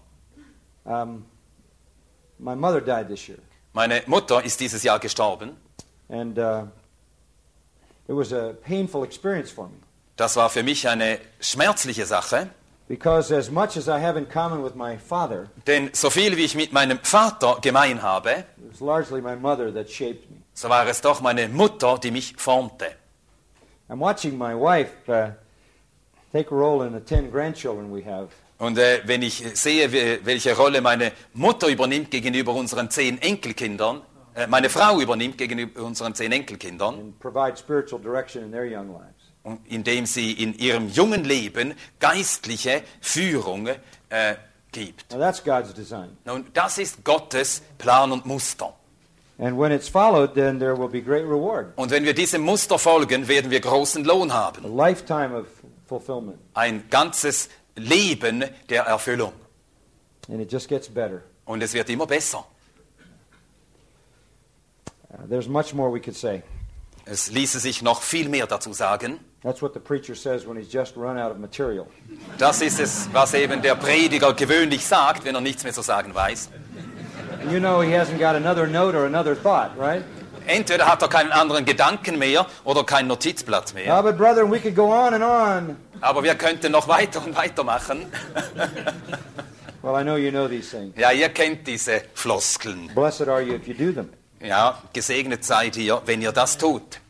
Speaker 1: My mother died this year,
Speaker 2: Meine Mutter ist dieses Jahr gestorben.
Speaker 1: and it was a painful experience for me.
Speaker 2: Das war für mich eine schmerzliche Sache,
Speaker 1: Because as much as I have in common with my father,
Speaker 2: denn so viel wie ich mit meinem Vater gemein habe,
Speaker 1: it was largely my mother that shaped me.
Speaker 2: so war es doch meine Mutter, die mich formte.
Speaker 1: I'm watching my wife take a role in the 10 grandchildren we have.
Speaker 2: Und wenn ich sehe, welche Rolle meine Mutter übernimmt gegenüber unseren 10 Enkelkindern, meine Frau übernimmt gegenüber unseren 10 Enkelkindern,
Speaker 1: And provide spiritual direction in their young lives.
Speaker 2: indem sie in ihrem jungen Leben geistliche Führung gibt.
Speaker 1: Now that's God's design.
Speaker 2: Nun, das ist Gottes Plan und Muster.
Speaker 1: And when it's followed, then there will be great reward.
Speaker 2: Und wenn wir diesem Muster folgen, werden wir großen Lohn
Speaker 1: A
Speaker 2: haben.
Speaker 1: lifetime of fulfillment.
Speaker 2: Ein ganzes Leben der Erfüllung.
Speaker 1: And it just gets better.
Speaker 2: Und es wird immer besser.
Speaker 1: There's much more we could say.
Speaker 2: Es ließe sich noch viel mehr dazu sagen.
Speaker 1: That's what the preacher says when he's just run out of material.
Speaker 2: Das ist es, was eben der Prediger gewöhnlich sagt, wenn er nichts mehr zu sagen weiß.
Speaker 1: You know he hasn't got another note or another thought, right?
Speaker 2: Entweder hat er keinen anderen Gedanken mehr oder keinen Notizblatt mehr.
Speaker 1: But brother, we could go on and on.
Speaker 2: Aber wir könnten noch weiter und weiter machen.
Speaker 1: Well, I know you know these things.
Speaker 2: Ja, ihr kennt diese Floskeln.
Speaker 1: Blessed are you if you do them.
Speaker 2: Ja, gesegnet seid ihr, wenn ihr das tut.